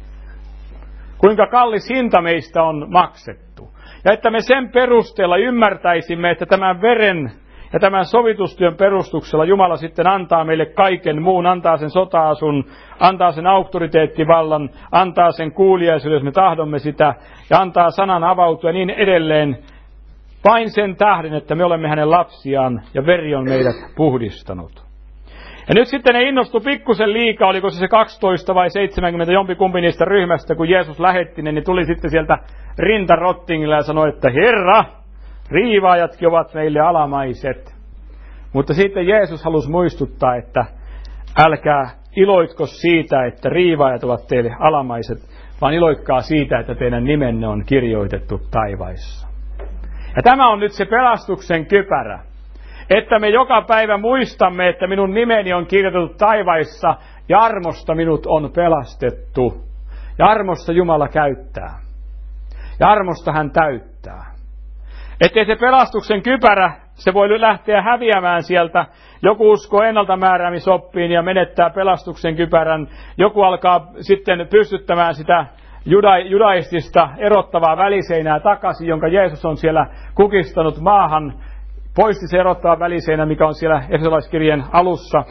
Kuinka kallis hinta meistä on maksettu. Ja että me sen perusteella ymmärtäisimme, että tämän veren ja tämän sovitustyön perustuksella Jumala sitten antaa meille kaiken muun, antaa sen sota-asun, antaa sen auktoriteettivallan, antaa sen kuuliaisuuden, jos me tahdomme sitä, ja antaa sanan avautua ja niin edelleen, vain sen tähden, että me olemme hänen lapsiaan ja veri on meidät puhdistanut. Ja nyt sitten ne innostu pikkusen liikaa, oliko se se kaksitoista vai seitsemänkymmentä jompikumpi niistä ryhmästä, kun Jeesus lähetti ne, niin tuli sitten sieltä rintarottingilla ja sanoi, että Herra, riivaajatkin ovat meille alamaiset. Mutta sitten Jeesus halusi muistuttaa, että älkää iloitko siitä, että riivaajat ovat teille alamaiset, vaan iloitkaa siitä, että teidän nimenne on kirjoitettu taivaissa. Ja tämä on nyt se pelastuksen kypärä, että me joka päivä muistamme, että minun nimeni on kirjoitettu taivaissa ja armosta minut on pelastettu. Ja armosta Jumala käyttää. Ja armosta hän täyttää. Ettei se pelastuksen kypärä, se voi lähteä häviämään sieltä. Joku uskoo ennalta määräämisoppiin ja menettää pelastuksen kypärän. Joku alkaa sitten pystyttämään sitä juda- judaistista erottavaa väliseinää takaisin, jonka Jeesus on siellä kukistanut maahan. Poisti se erottava väliseinä, mikä on siellä Efesolaiskirjeen alussa.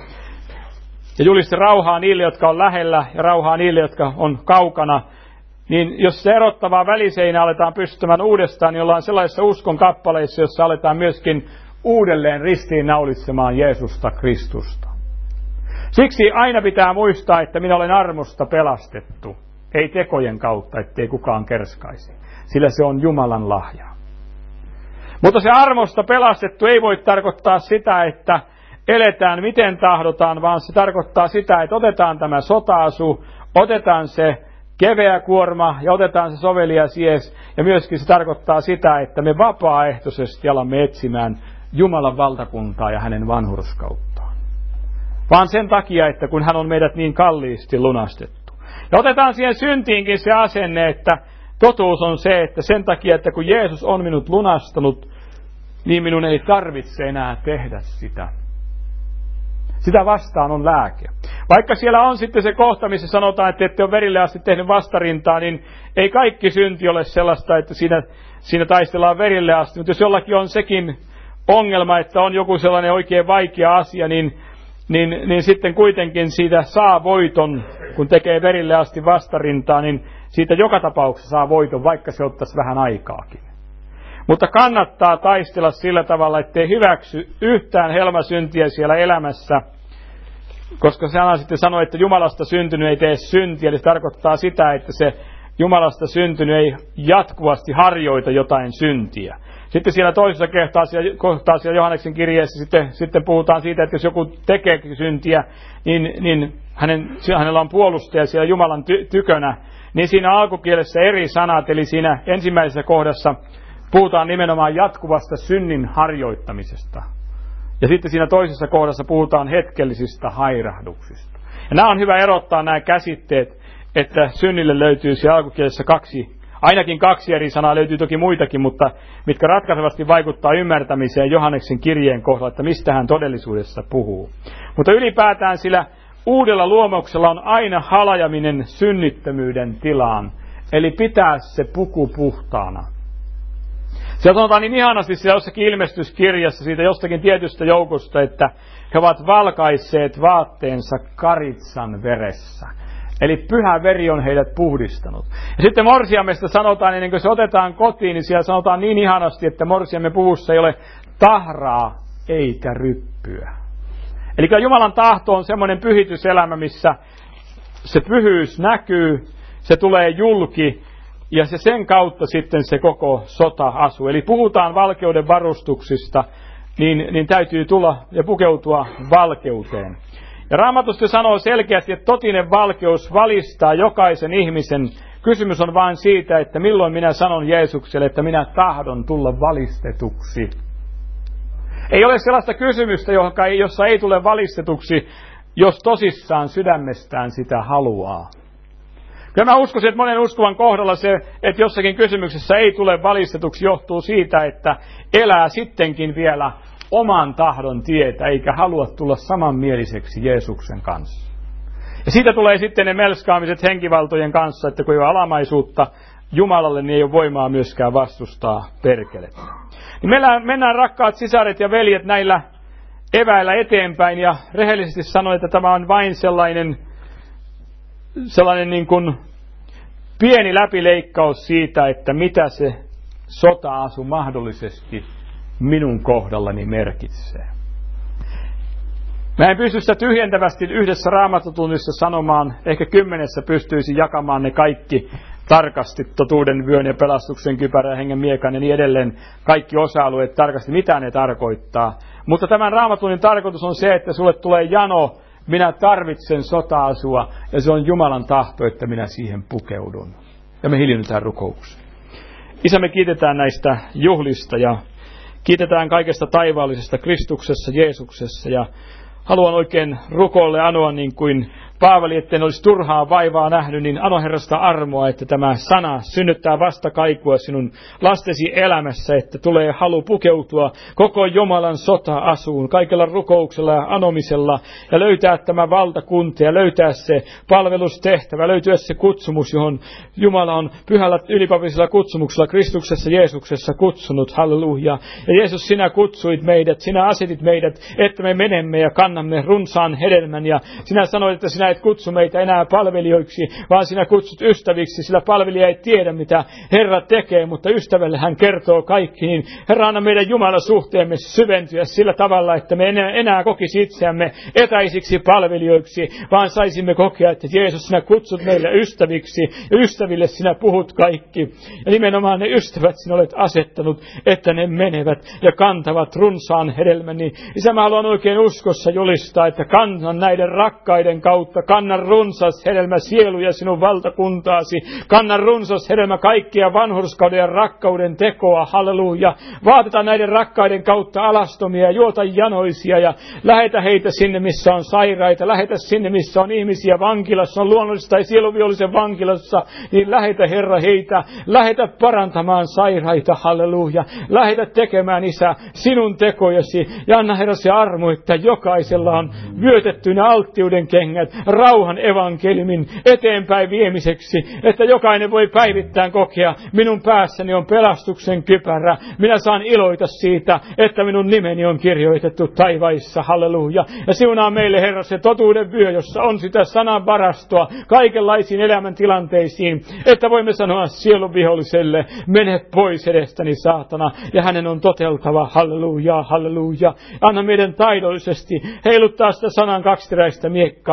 Ja julisti rauhaa niille, jotka on lähellä ja rauhaa niille, jotka on kaukana. Niin jos se erottavaa väliseinä aletaan pystyttämään uudestaan, niin ollaan sellaisissa uskon kappaleissa, jossa aletaan myöskin uudelleen ristiinnaulitsemaan Jeesusta Kristusta. Siksi aina pitää muistaa, että minä olen armosta pelastettu, ei tekojen kautta, ettei kukaan kerskaisi, sillä se on Jumalan lahja. Mutta se armosta pelastettu ei voi tarkoittaa sitä, että eletään miten tahdotaan, vaan se tarkoittaa sitä, että otetaan tämä sota-asu, otetaan se keveä kuorma ja otetaan se sovelias sies. Ja myöskin se tarkoittaa sitä, että me vapaaehtoisesti alamme etsimään Jumalan valtakuntaa ja hänen vanhurskauttaan. Vaan sen takia, että kun hän on meidät niin kalliisti lunastettu. Ja otetaan siihen syntiinkin se asenne, että totuus on se, että sen takia, että kun Jeesus on minut lunastanut, niin minun ei tarvitse enää tehdä sitä. Sitä vastaan on lääke. Vaikka siellä on sitten se kohta, missä sanotaan, että ette ole verille asti tehnyt vastarintaa, niin ei kaikki synti ole sellaista, että siinä, siinä taistellaan verille asti. Mutta jos jollakin on sekin ongelma, että on joku sellainen oikein vaikea asia, niin, niin, niin sitten kuitenkin siitä saa voiton, kun tekee verille asti vastarintaa, niin siitä joka tapauksessa saa voiton, vaikka se ottaisi vähän aikaakin. Mutta kannattaa taistella sillä tavalla, ettei hyväksy yhtään helmasyntiä siellä elämässä, koska sana sitten sanoo, että Jumalasta syntynyt ei tee syntiä, eli se tarkoittaa sitä, että se Jumalasta syntynyt ei jatkuvasti harjoita jotain syntiä. Sitten siinä toisessa kohtaa siellä Johanneksen kirjeessä sitten, sitten puhutaan siitä, että jos joku tekee syntiä, niin, niin hänen, hänellä on puolustaja siellä Jumalan ty, tykönä. Niin siinä alkukielessä eri sanat, eli siinä ensimmäisessä kohdassa puhutaan nimenomaan jatkuvasta synnin harjoittamisesta. Ja sitten siinä toisessa kohdassa puhutaan hetkellisistä hairahduksista. Ja nämä on hyvä erottaa nämä käsitteet, että synnille löytyy siellä alkukielessä kaksi, ainakin kaksi eri sanaa, löytyy toki muitakin, mutta mitkä ratkaisevasti vaikuttaa ymmärtämiseen Johanneksen kirjeen kohdalla, että mistä hän todellisuudessa puhuu. Mutta ylipäätään sillä uudella luomuksella on aina halajaminen synnittömyyden tilaan, eli pitää se puku puhtaana. Siellä sanotaan niin ihanasti siellä jossakin ilmestyskirjassa siitä jostakin tietystä joukosta, että he ovat valkaisseet vaatteensa karitsan veressä. Eli pyhä veri on heidät puhdistanut. Ja sitten morsiamesta sanotaan, ennen kuin se otetaan kotiin, niin siellä sanotaan niin ihanasti, että morsiamme puvussa ei ole tahraa eikä ryppyä. Eli Jumalan tahto on semmoinen pyhityselämä, missä se pyhyys näkyy, se tulee julki, ja se sen kautta sitten se koko sota asuu. Eli puhutaan valkeuden varustuksista, niin, niin täytyy tulla ja pukeutua valkeuteen. Ja Raamatusta sanoo selkeästi, että totinen valkeus valistaa jokaisen ihmisen. Kysymys on vain siitä, että milloin minä sanon Jeesukselle, että minä tahdon tulla valistetuksi. Ei ole sellaista kysymystä, jossa ei tule valistetuksi, jos tosissaan sydämestään sitä haluaa. Kyllä mä uskoisin, että monen uskovan kohdalla se, että jossakin kysymyksessä ei tule valistetuksi, johtuu siitä, että elää sittenkin vielä oman tahdon tietä, eikä halua tulla samanmieliseksi Jeesuksen kanssa. Ja siitä tulee sitten ne melskaamiset henkivaltojen kanssa, että kun ei ole alamaisuutta Jumalalle, niin ei ole voimaa myöskään vastustaa perkelettä. Niin meillä mennään, rakkaat sisaret ja veljet, näillä eväillä eteenpäin, ja rehellisesti sanon, että tämä on vain sellainen, sellainen niin kuin pieni läpileikkaus siitä, että mitä se sota-asu mahdollisesti minun kohdallani merkitsee. Mä en pysty sitä tyhjentävästi yhdessä Raamattutunnissa sanomaan, ehkä kymmenessä pystyisin jakamaan ne kaikki tarkasti, totuuden, vyön ja pelastuksen, kypärä, hengen miekan ja niin edelleen, kaikki osa-alueet tarkasti, mitä ne tarkoittaa. Mutta tämän Raamatunnin tarkoitus on se, että sulle tulee jano, minä tarvitsen sota-asua, ja se on Jumalan tahto, että minä siihen pukeudun. Ja me hiljennytään rukoukseen. Isä, me kiitetään näistä juhlista ja kiitetään kaikesta taivaallisesta Kristuksessa, Jeesuksessa, ja haluan oikein rukoille anoa niin kuin Paavali, etten olisi turhaa vaivaa nähnyt, niin ano Herrasta armoa, että tämä sana synnyttää vastakaikua sinun lastesi elämässä, että tulee halu pukeutua koko Jumalan sota-asuun, kaikella rukouksella ja anomisella, ja löytää tämä valtakunta ja löytää se palvelustehtävä, löytyä se kutsumus, johon Jumala on pyhällä ylipapisella kutsumuksella Kristuksessa Jeesuksessa kutsunut, halleluja. Ja Jeesus, sinä kutsuit meidät, sinä asetit meidät, että me menemme ja kannamme runsaan hedelmän, ja sinä sanoit, että sinä et kutsu meitä enää palvelijoiksi, vaan sinä kutsut ystäviksi, sillä palvelija ei tiedä, mitä Herra tekee, mutta ystävälle hän kertoo kaikki. Niin Herra, anna meidän Jumalan suhteemme syventyä sillä tavalla, että me enää, enää kokisi itseämme etäisiksi palvelijoiksi, vaan saisimme kokea, että Jeesus, sinä kutsut meille ystäviksi, ja ystäville sinä puhut kaikki. Ja nimenomaan ne ystävät sinä olet asettanut, että ne menevät ja kantavat runsaan hedelmän. Niin Isä, mä haluan oikein uskossa julistaa, että kannan näiden rakkaiden kautta, kannan runsas hedelmä sieluja sinun valtakuntaasi. Kannan runsas hedelmä kaikkia vanhurskauden ja rakkauden tekoa. Halleluja. Vaatetaan näiden rakkaiden kautta alastomia ja juota janoisia ja lähetä heitä sinne, missä on sairaita. Lähetä sinne, missä on ihmisiä vankilassa, on luonnollista tai sieluvihollisen vankilassa. Niin lähetä, Herra, heitä. Lähetä parantamaan sairaita. Halleluja. Lähetä tekemään, Isä, sinun tekojasi. Ja anna, Herra, se armo, että jokaisella on vyötettynä alttiuden kengät rauhan evankeliumin eteenpäin viemiseksi, että jokainen voi päivittäin kokea, minun päässäni on pelastuksen kypärä. Minä saan iloita siitä, että minun nimeni on kirjoitettu taivaissa. Halleluja. Ja siunaa meille, Herra, se totuuden vyö, jossa on sitä sanan varastoa kaikenlaisiin elämäntilanteisiin, että voimme sanoa sielun viholliselle, mene pois edestäni, saatana, ja hänen on toteltava. Halleluja, halleluja. Anna meidän taidollisesti heiluttaa sitä sanan kaksiteräistä miekkaa, että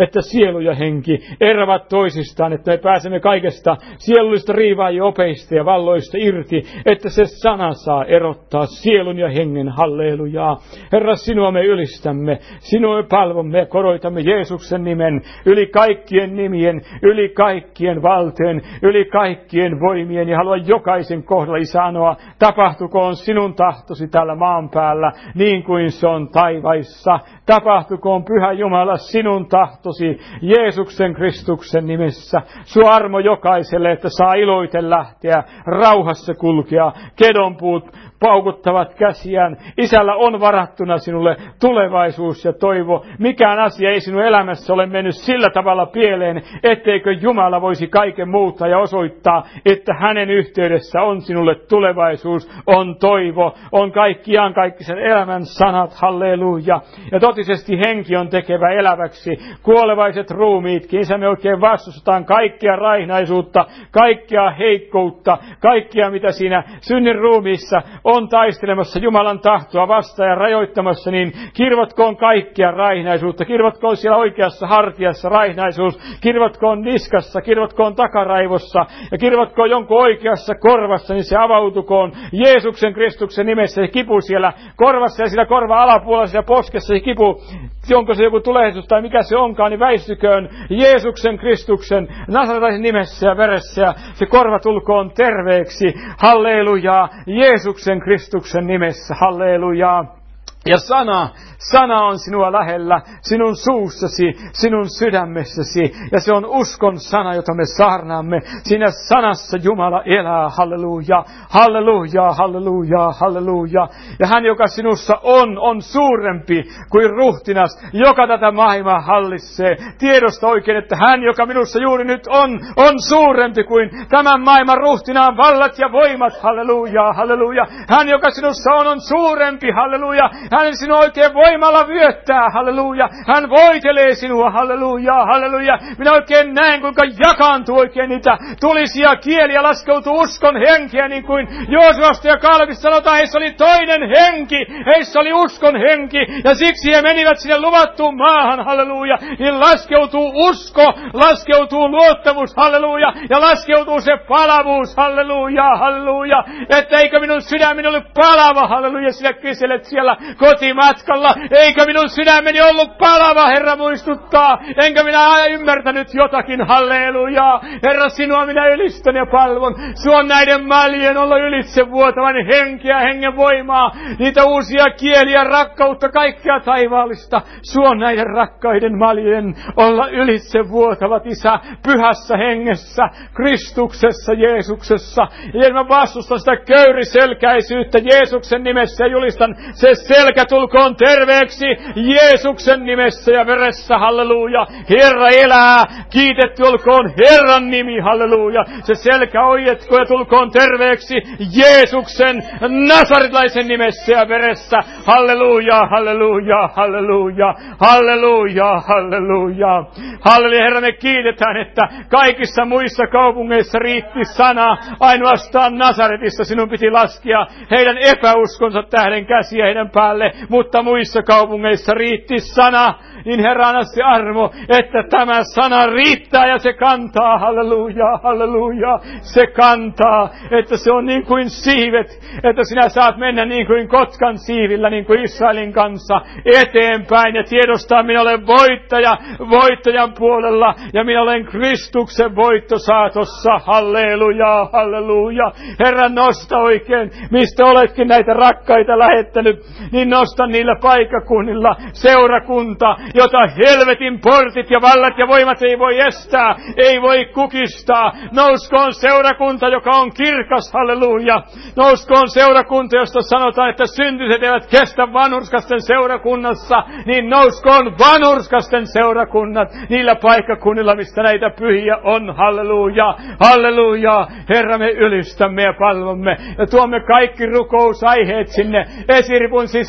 että sielu ja henki eroavat toisistaan, että me pääsemme kaikesta sielullista riivaajiopeista ja valloista irti, että se sana saa erottaa sielun ja hengen. Hallelujaa. Herra, sinua me ylistämme, sinua me palvomme ja koroitamme Jeesuksen nimen yli kaikkien nimien, yli kaikkien valteen, yli kaikkien voimien, ja haluan jokaisen kohdalla sanoa, tapahtukoon sinun tahtosi täällä maan päällä, niin kuin se on taivaissa. Tapahtukoon, Pyhä Jumala, sinun tahtosi Jeesuksen Kristuksen nimessä. Sua armo jokaiselle, että saa iloiten lähteä, rauhassa kulkea, kedonpuut paukuttavat käsiään. Isällä on varattuna sinulle tulevaisuus ja toivo. Mikään asia ei sinun elämässä ole mennyt sillä tavalla pieleen, etteikö Jumala voisi kaiken muuttaa ja osoittaa, että hänen yhteydessä on sinulle tulevaisuus, on toivo, on kaikki iankaikkisen elämän sanat. Halleluja. Ja totisesti henki on tekevä eläväksi. Kuolevaiset ruumiitkin, isä, me oikein vastustetaan kaikkea raihnaisuutta, kaikkea heikkoutta, kaikkea mitä siinä synnin ruumiissa on taistelemassa Jumalan tahtoa vastaan ja rajoittamassa, niin kirvotkoon kaikkia raihnaisuutta, kirvotkoon siellä oikeassa hartiassa raihnaisuus, kirvotkoon niskassa, kirvotkoon takaraivossa ja kirvotkoon jonkun oikeassa korvassa, niin se avautukoon Jeesuksen Kristuksen nimessä. Se kipu siellä korvassa ja siellä korva alapuolella siellä poskessa, se kipu, onko se joku tulehdus tai mikä se onkaan, niin väistyköön Jeesuksen Kristuksen Nasaretaisen nimessä ja veressä ja se korva tulkoon terveeksi. Hallelujaa. Jeesuksen Kristuksen nimessä. Hallelujaa. Ja sana, sana on sinua lähellä, sinun suussasi, sinun sydämessäsi. Ja se on uskon sana, jota me saarnaamme. Siinä sanassa Jumala elää. Halleluja, halleluja, halleluja, halleluja. Ja hän, joka sinussa on, on suurempi kuin ruhtinas, joka tätä maailmaa hallitsee. Tiedosta oikein, että hän, joka minussa juuri nyt on, on suurempi kuin tämän maailman ruhtinaan vallat ja voimat. Halleluja, halleluja. Hän, joka sinussa on, on suurempi. Halleluja. Hän sinua oikein voimalla vyöttää, halleluja. Hän voitelee sinua, halleluja, halleluja. Minä oikein näen, kuinka jakaantuu oikein niitä tulisia kieliä, laskeutuu uskon henkiä, niin kuin Joosuasta ja Kalvista sanotaan, heissä oli toinen henki, heissä oli uskon henki, ja siksi he menivät sinne luvattuun maahan, halleluja. Niin laskeutuu usko, laskeutuu luottamus, halleluja, ja laskeutuu se palavuus, halleluja, halleluja. Että eikö minun sydämeni ole palava, halleluja, sinä kyselet siellä kotimatkalla. Eikö minun sydämeni ollut palava, Herra muistuttaa. Enkä minä ymmärtänyt jotakin, halleluja. Herra, sinua minä ylistän ja palvon. Suon näiden maljen olla ylitse vuotavan henkeä, hengen voimaa. Niitä uusia kieliä, rakkautta, kaikkea taivaallista. Suon näiden rakkaiden maljen olla ylitse vuotavat, Isä, pyhässä hengessä, Kristuksessa, Jeesuksessa. Ja mä vastustan sitä köyriselkäisyyttä Jeesuksen nimessä ja julistan se selkä tulkoon terveeksi Jeesuksen nimessä ja veressä, halleluja. Herra elää, kiitetty olkoon Herran nimi, halleluja. Se selkä oietko ja tulkoon terveeksi Jeesuksen nasaretlaisen nimessä ja veressä, halleluja, halleluja, halleluja, halleluja, halleluja. Halleluja, Herra, me kiitetään, että kaikissa muissa kaupungeissa riitti sana, ainoastaan Nasaretissa sinun piti laskea heidän epäuskonsa tähden käsiä heidän päälle, mutta muissa kaupungeissa riitti sana, niin Herra, anna se armo, että tämä sana riittää ja se kantaa, halleluja, halleluja, se kantaa, että se on niin kuin siivet, että sinä saat mennä niin kuin kotkan siivillä, niin kuin Israelin kanssa eteenpäin ja tiedostaa, minä olen voittaja, voittajan puolella ja minä olen Kristuksen voittosaatossa, halleluja, halleluja. Herra, nosta oikein, mistä oletkin näitä rakkaita lähettänyt, niin nosta niillä paikkakunnilla seurakunta, jota helvetin portit ja vallat ja voimat ei voi estää, ei voi kukistaa. Nouskoon seurakunta, joka on kirkas, halleluja. Nouskoon seurakunta, josta sanotaan, että syntiset eivät kestä vanhurskasten seurakunnassa, niin nouskoon vanhurskasten seurakunnat niillä paikkakunnilla, mistä näitä pyhiä on, halleluja, halleluja. Herra, me ylistämme ja palvomme ja tuomme kaikki rukousaiheet sinne esiripun sisään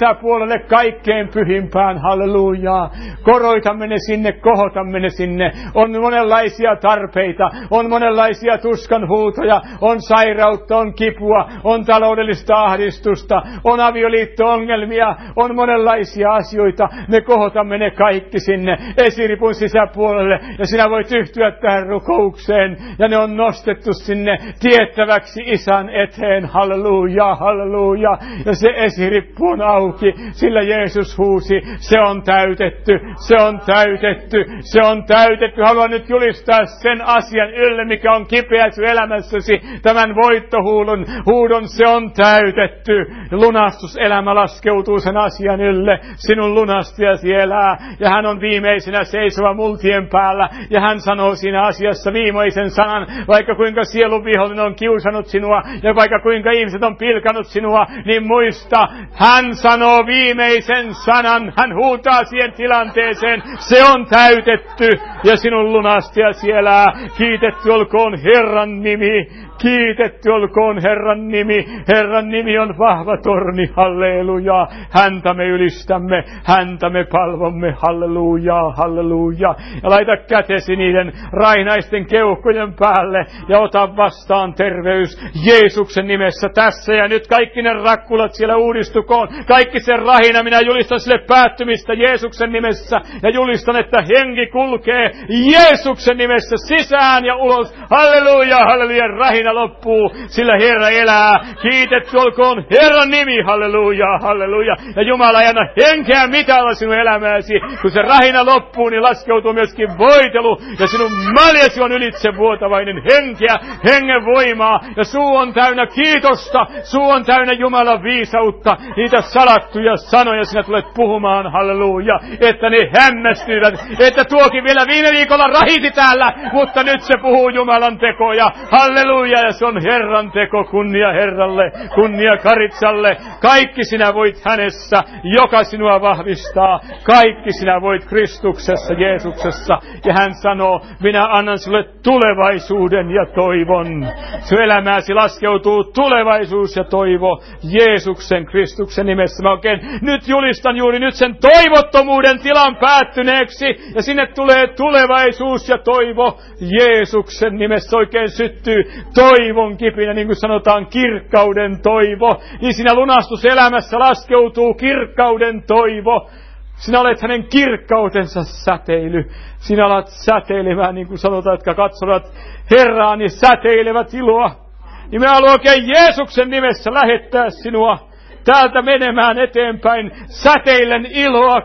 sisäpuolelle kaikkein pyhimpään, hallelujaa. Koroitamme ne sinne, kohotamme ne sinne. On monenlaisia tarpeita, on monenlaisia tuskanhuutoja, on sairautta, on kipua, on taloudellista ahdistusta, on avioliitto-ongelmia, on monenlaisia asioita. Me kohotamme ne kaikki sinne esiripun sisäpuolelle ja sinä voit yhtyä tähän rukoukseen ja ne on nostettu sinne tiettäväksi Isän eteen, halleluja, halleluja. Ja se esirippu on auki, sillä Jeesus huusi, se on täytetty, se on täytetty, se on täytetty. Haluan nyt julistaa sen asian ylle, mikä on kipeä sinun elämässäsi, tämän voittohuudon, huudon, se on täytetty. Lunastuselämä laskeutuu sen asian ylle, sinun lunastajasi elää, ja hän on viimeisenä seisova multien päällä, ja hän sanoo siinä asiassa viimeisen sanan, vaikka kuinka sielun vihollinen on kiusannut sinua, ja vaikka kuinka ihmiset on pilkannut sinua, niin muista, hän sanoo viimeisen sanan, hän huutaa siihen tilanteeseen, se on täytetty, ja sinun lunastajasi elää, kiitetty olkoon Herran nimi, kiitetty olkoon Herran nimi, Herran nimi on vahva torni, halleluja, häntä me ylistämme, häntä me palvomme, halleluja, halleluja, ja laita kätesi niiden rainaisten keuhkojen päälle, ja ota vastaan terveys Jeesuksen nimessä tässä, ja nyt kaikki ne rakkulat siellä uudistukoon, kaikki se rahina, minä julistan sille päättymistä Jeesuksen nimessä, ja julistan, että henki kulkee Jeesuksen nimessä sisään ja ulos, halleluja, halleluja, rahina loppuu, sillä Herra elää, kiitetty olkoon Herran nimi, halleluja, halleluja, ja Jumala ei anna henkeä mitalla sinun elämääsi, kun se rahina loppuu, niin laskeutuu myöskin voitelu, ja sinun maljasi on ylitse vuotavainen henkeä, hengen voimaa, ja suu on täynnä kiitosta, suu on täynnä Jumalan viisautta, niitä salattuja sanoja sinä tulet puhumaan, halleluja, että ne hämmästyvät, että tuokin vielä viime viikolla rahiti täällä, mutta nyt se puhuu Jumalan tekoja, halleluja, ja se on Herran teko, kunnia Herralle, kunnia Karitsalle, kaikki sinä voit hänessä, joka sinua vahvistaa, kaikki sinä voit Kristuksessa, Jeesuksessa, ja hän sanoo, minä annan sinulle tulevaisuuden ja toivon. Sinun elämääsi laskeutuu tulevaisuus ja toivo Jeesuksen, Kristuksen nimessä. Mä oikein nyt julistan juuri nyt sen toivottomuuden tilan päättyneeksi, ja sinne tulee tulevaisuus ja toivo Jeesuksen nimessä. Oikein syttyy toivon kipinä, niin kuin sanotaan, kirkkauden toivo, niin siinä lunastuselämässä laskeutuu kirkkauden toivo. Sinä olet hänen kirkkautensa säteily. Sinä alat säteilemään, niin kuin sanotaan, jotka katsovat Herraa, niin säteilevät iloa. Niin me haluamme oikein Jeesuksen nimessä lähettää sinua täältä menemään eteenpäin säteilen iloa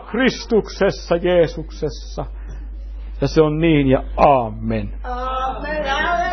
Kristuksessa, Jeesuksessa. Ja se on niin ja aamen. Aamen.